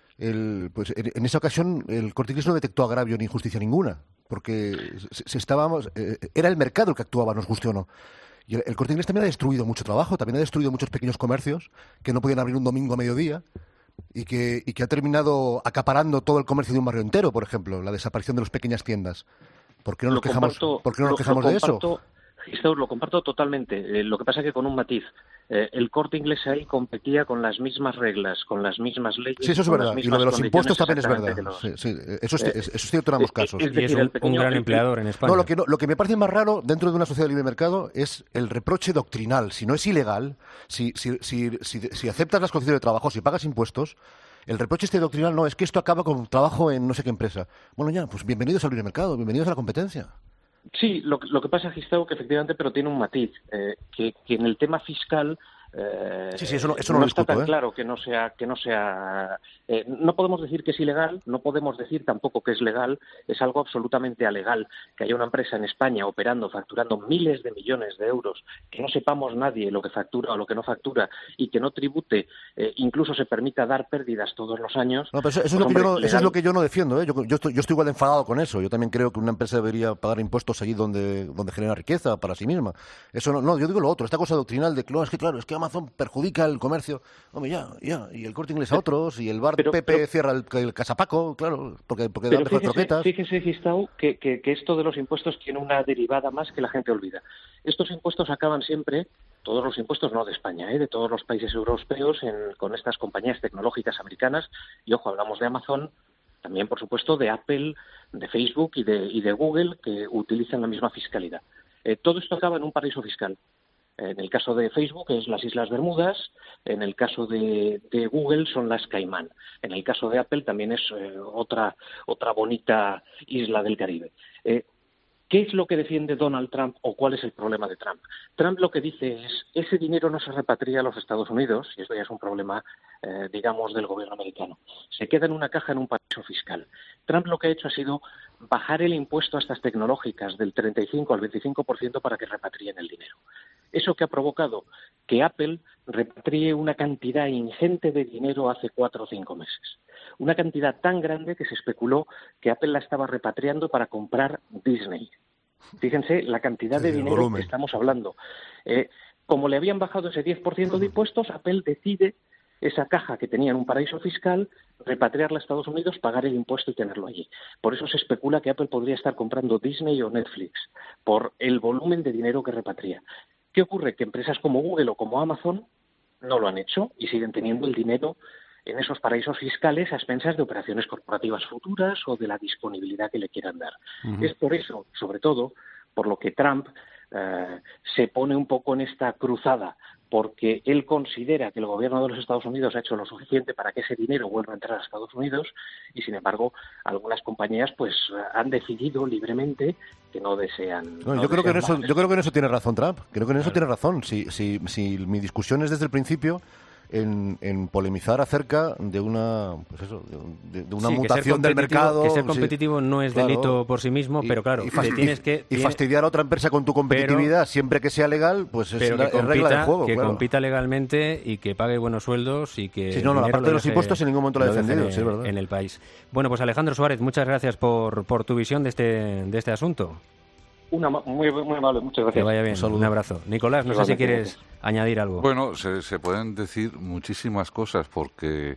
el, pues en, en esa ocasión el Corte Inglés no detectó agravio ni injusticia ninguna, porque se, se estábamos, eh, era el mercado el que actuaba, nos guste o no. Y el, el Corte Inglés también ha destruido mucho trabajo, también ha destruido muchos pequeños comercios que no podían abrir un domingo a mediodía y que, y que ha terminado acaparando todo el comercio de un barrio entero, por ejemplo, la desaparición de las pequeñas tiendas. ¿Por qué no nos quejamos, ¿por qué no nos quejamos de eso? Gistau, lo comparto totalmente. Eh, lo que pasa es que con un matiz. Eh, el Corte Inglés ahí competía con las mismas reglas, con las mismas leyes. Sí, eso es verdad. Y lo de los impuestos también es verdad. Los... Sí, sí, eso, es, eh, eso es cierto en ambos casos. Es decir, y es un, pequeño... un gran empleador en España. No, lo que, no, lo que me parece más raro dentro de una sociedad de libre mercado es el reproche doctrinal. Si no es ilegal, si, si, si, si, si aceptas las condiciones de trabajo, si pagas impuestos, el reproche este doctrinal no es que esto acaba con trabajo en no sé qué empresa. Bueno, ya, pues bienvenidos al libre mercado, bienvenidos a la competencia. Sí, lo, lo que pasa, Gistau, que efectivamente, pero tiene un matiz, eh, que, que en el tema fiscal eh, sí, sí, eso no, eso no, no lo está discuto, tan ¿eh? claro que no sea, que no sea, eh, no podemos decir que es ilegal, no podemos decir tampoco que es legal, es algo absolutamente alegal que haya una empresa en España operando, facturando miles de millones de euros, que no sepamos nadie lo que factura o lo que no factura y que no tribute, eh, incluso se permita dar pérdidas todos los años. No, pero eso, eso, pues, es, lo hombre, que yo no, legal... eso es lo que yo no defiendo, ¿eh? Yo, yo, estoy, yo estoy igual de enfadado con eso. Yo también creo que una empresa debería pagar impuestos allí donde, donde genera riqueza para sí misma. Eso no, no, yo digo lo otro, esta cosa doctrinal de que no, es que claro, es que Amazon perjudica el comercio. Hombre, ya, ya, y el Corte Inglés a otros, y el bar pero, Pepe pero, cierra el, el Casapaco, claro, porque, porque pero dan mejores croquetas. Fíjese, Gistau, que, que, que esto de los impuestos tiene una derivada más que la gente olvida. Estos impuestos acaban siempre, todos los impuestos, no de España, ¿eh? de todos los países europeos, en, con estas compañías tecnológicas americanas, y ojo, hablamos de Amazon, también, por supuesto, de Apple, de Facebook y de, y de Google, que utilizan la misma fiscalidad. Eh, todo esto acaba en un paraíso fiscal. En el caso de Facebook es las Islas Bermudas, en el caso de, de Google son las Caimán, en el caso de Apple también es eh, otra, otra bonita isla del Caribe. Eh, ¿Qué es lo que defiende Donald Trump o cuál es el problema de Trump? Trump lo que dice es ese dinero no se repatria a los Estados Unidos, y esto ya es un problema, eh, digamos, del gobierno americano. Se queda en una caja en un paraíso fiscal. Trump lo que ha hecho ha sido bajar el impuesto a estas tecnológicas del treinta y cinco al veinticinco por ciento para que repatrien el dinero. Eso que ha provocado que Apple repatrie una cantidad ingente de dinero hace cuatro o cinco meses. Una cantidad tan grande que se especuló que Apple la estaba repatriando para comprar Disney. Fíjense la cantidad de dinero volumen. que estamos hablando. Eh, como le habían bajado ese diez por ciento de impuestos, Apple decide esa caja que tenía en un paraíso fiscal, repatriarla a Estados Unidos, pagar el impuesto y tenerlo allí. Por eso se especula que Apple podría estar comprando Disney o Netflix, por el volumen de dinero que repatria. ¿Qué ocurre? Que empresas como Google o como Amazon no lo han hecho y siguen teniendo el dinero en esos paraísos fiscales a expensas de operaciones corporativas futuras o de la disponibilidad que le quieran dar. Uh-huh. Es por eso, sobre todo, por lo que Trump eh, se pone un poco en esta cruzada, porque él considera que el gobierno de los Estados Unidos ha hecho lo suficiente para que ese dinero vuelva a entrar a Estados Unidos y, sin embargo, algunas compañías pues han decidido libremente que no desean. No, no yo, creo que en eso, más. yo creo que en eso tiene razón Trump. Creo que en eso claro. tiene razón. Si, si, si mi discusión es desde el principio en, en polemizar acerca de una pues eso de, de una sí, mutación del mercado. Que ser competitivo sí, no es delito claro, por sí mismo, y, pero claro, y, fast, tienes que... Y, y fastidiar a otra empresa con tu competitividad, pero, siempre que sea legal, pues es, la, compita, es regla del juego. Que claro. compita legalmente y que pague buenos sueldos y que... Sí, no, no, la parte de los impuestos en ningún momento la he defendido, en, sí, verdad. En el país. Bueno, pues Alejandro Suárez, muchas gracias por, por tu visión de este, de este asunto. Una, muy, muy amable, muchas gracias. Que vaya bien, un, un abrazo. Nicolás, no sé si quieres añadir algo. Bueno, se, se pueden decir muchísimas cosas porque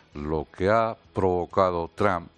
lo que ha provocado Trump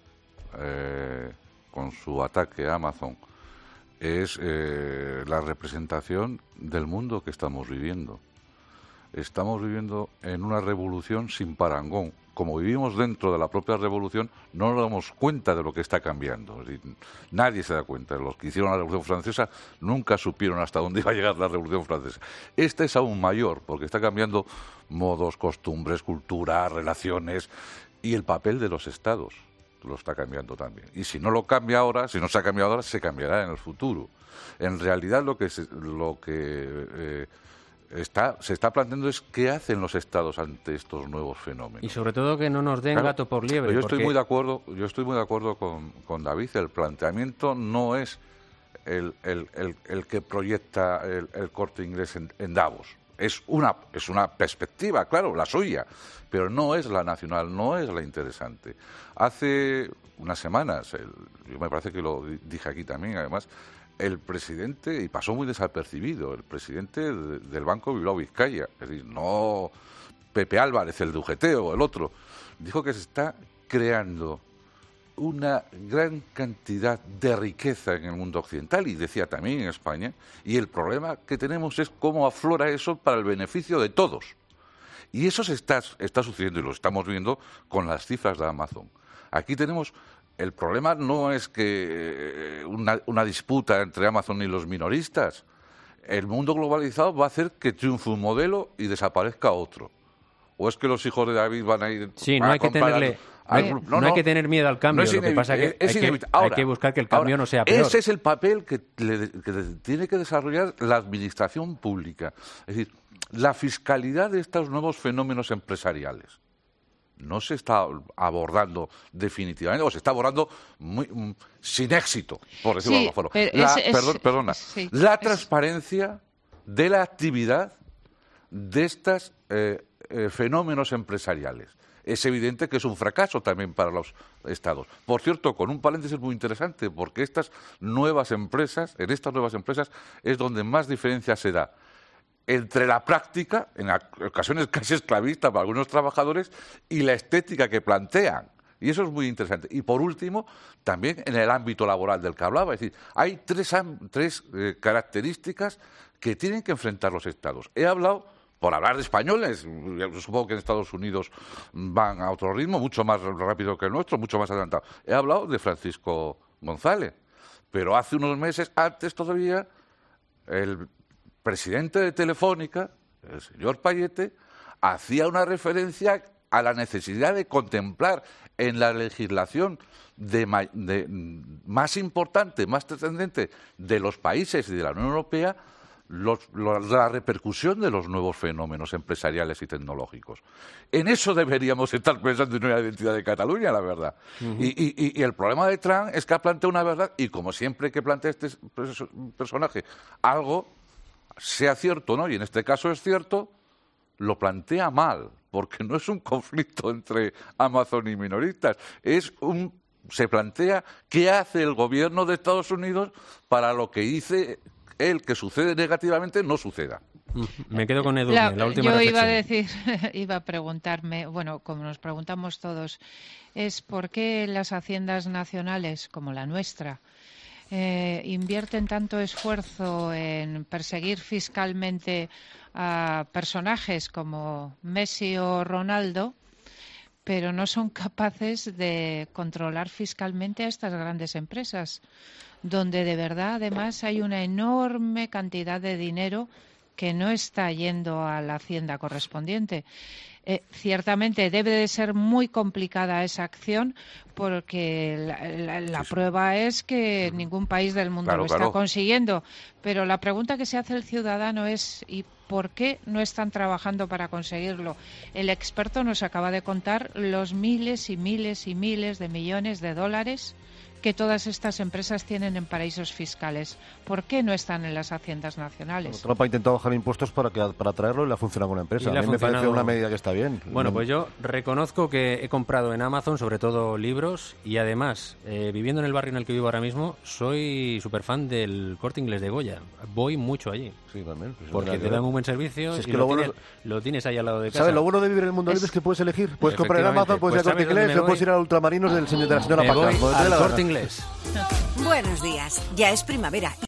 eh, con su ataque a Amazon es eh, la representación del mundo que estamos viviendo. estamos viviendo en una revolución sin parangón. Como vivimos dentro de la propia revolución, no nos damos cuenta de lo que está cambiando. Es decir, nadie se da cuenta. Los que hicieron la Revolución Francesa nunca supieron hasta dónde iba a llegar la Revolución Francesa. Esta es aún mayor, porque está cambiando modos, costumbres, cultura, relaciones, y el papel de los estados lo está cambiando también. Y si no lo cambia ahora, si no se ha cambiado ahora, se cambiará en el futuro. En realidad lo que, se, lo que eh, Está, se está planteando es qué hacen los estados ante estos nuevos fenómenos. Y sobre todo que no nos den claro, gato por liebre. Yo porque... estoy muy de acuerdo, yo estoy muy de acuerdo con, con David. El planteamiento no es el, el, el, el que proyecta el, el Corte Inglés en, en Davos. Es una, es una perspectiva, claro, la suya, pero no es la nacional, no es la interesante. Hace unas semanas, el, yo me parece que lo dije aquí también, además, el presidente, y pasó muy desapercibido, el presidente de, del Banco Bilbao Vizcaya, es decir, no Pepe Álvarez, el de U G T o el otro, dijo que se está creando una gran cantidad de riqueza en el mundo occidental, y decía también en España, y el problema que tenemos es cómo aflora eso para el beneficio de todos. Y eso se está, está sucediendo, y lo estamos viendo con las cifras de Amazon. Aquí tenemos... El problema no es que una, una disputa entre Amazon y los minoristas. El mundo globalizado va a hacer que triunfe un modelo y desaparezca otro. ¿O es que los hijos de David van a ir sí, a no hay que tenerle, al, no, no, no, no hay que tener miedo al cambio. No lo que pasa es que, es hay, que ahora, hay que buscar que el cambio ahora, no sea peor. Ese es el papel que, le, que tiene que desarrollar la administración pública. Es decir, la fiscalidad de estos nuevos fenómenos empresariales. No se está abordando definitivamente, o se está abordando muy, um, sin éxito, por decirlo sí, de alguna forma. Pero la, es, es, perdón, perdona, sí, la es, transparencia de la actividad de estos eh, eh, fenómenos empresariales. Es evidente que es un fracaso también para los estados. Por cierto, con un paréntesis muy interesante, porque estas nuevas empresas, en estas nuevas empresas es donde más diferencia se da entre la práctica, en ocasiones casi esclavista para algunos trabajadores, y la estética que plantean. Y eso es muy interesante. Y por último, también en el ámbito laboral del que hablaba. Es decir, hay tres, tres eh, características que tienen que enfrentar los estados. He hablado, por hablar de españoles, yo supongo que en Estados Unidos van a otro ritmo, mucho más rápido que el nuestro, mucho más adelantado. He hablado de Francisco González, pero hace unos meses, antes todavía, el presidente de Telefónica, el señor Payete, hacía una referencia a la necesidad de contemplar en la legislación de, de, más importante, más trascendente de los países y de la Unión Europea los, los, la repercusión de los nuevos fenómenos empresariales y tecnológicos. En eso deberíamos estar pensando en una identidad de Cataluña, la verdad. Uh-huh. y, y, y el problema de Trump es que ha planteado una verdad, y como siempre que plantea este personaje algo, sea cierto o no, y en este caso es cierto, lo plantea mal, porque no es un conflicto entre Amazon y minoristas, es un, se plantea qué hace el gobierno de Estados Unidos para lo que dice él que sucede negativamente no suceda. Me quedo con Edu, la, la última yo reflexión. iba a decir, iba a preguntarme, bueno, como nos preguntamos todos, es por qué las haciendas nacionales, como la nuestra, Eh, invierten tanto esfuerzo en perseguir fiscalmente a personajes como Messi o Ronaldo, pero no son capaces de controlar fiscalmente a estas grandes empresas, donde de verdad además hay una enorme cantidad de dinero que no está yendo a la hacienda correspondiente. Eh, ciertamente debe de ser muy complicada esa acción porque la, la, la sí, sí. prueba es que ningún país del mundo claro, lo está claro. consiguiendo. Pero la pregunta que se hace el ciudadano es ¿y por qué no están trabajando para conseguirlo? El experto nos acaba de contar los miles y miles y miles de millones de dólares que todas estas empresas tienen en paraísos fiscales. ¿Por qué no están en las haciendas nacionales? Bueno, Trump ha intentado bajar impuestos para, que, para traerlo y le ha funcionado con una empresa. A mí me parece una medida que está bien. Bueno, pues yo reconozco que he comprado en Amazon sobre todo libros y además, eh, viviendo en el barrio en el que vivo ahora mismo, soy súper fan del Corte Inglés de Goya. Voy mucho allí. Sí, también. Pues porque te dan un buen servicio si es y que lo, lo, bueno tienes, es... lo tienes ahí al lado de casa. ¿Sabes? Lo bueno de vivir en el mundo libre es, es que puedes elegir. Puedes comprar en Amazon, puedes ir al Corte Inglés, o puedes ir al Ultramarinos del señor, de la señora Paca. Al Corte Inglés. Buenos días. Ya es primavera.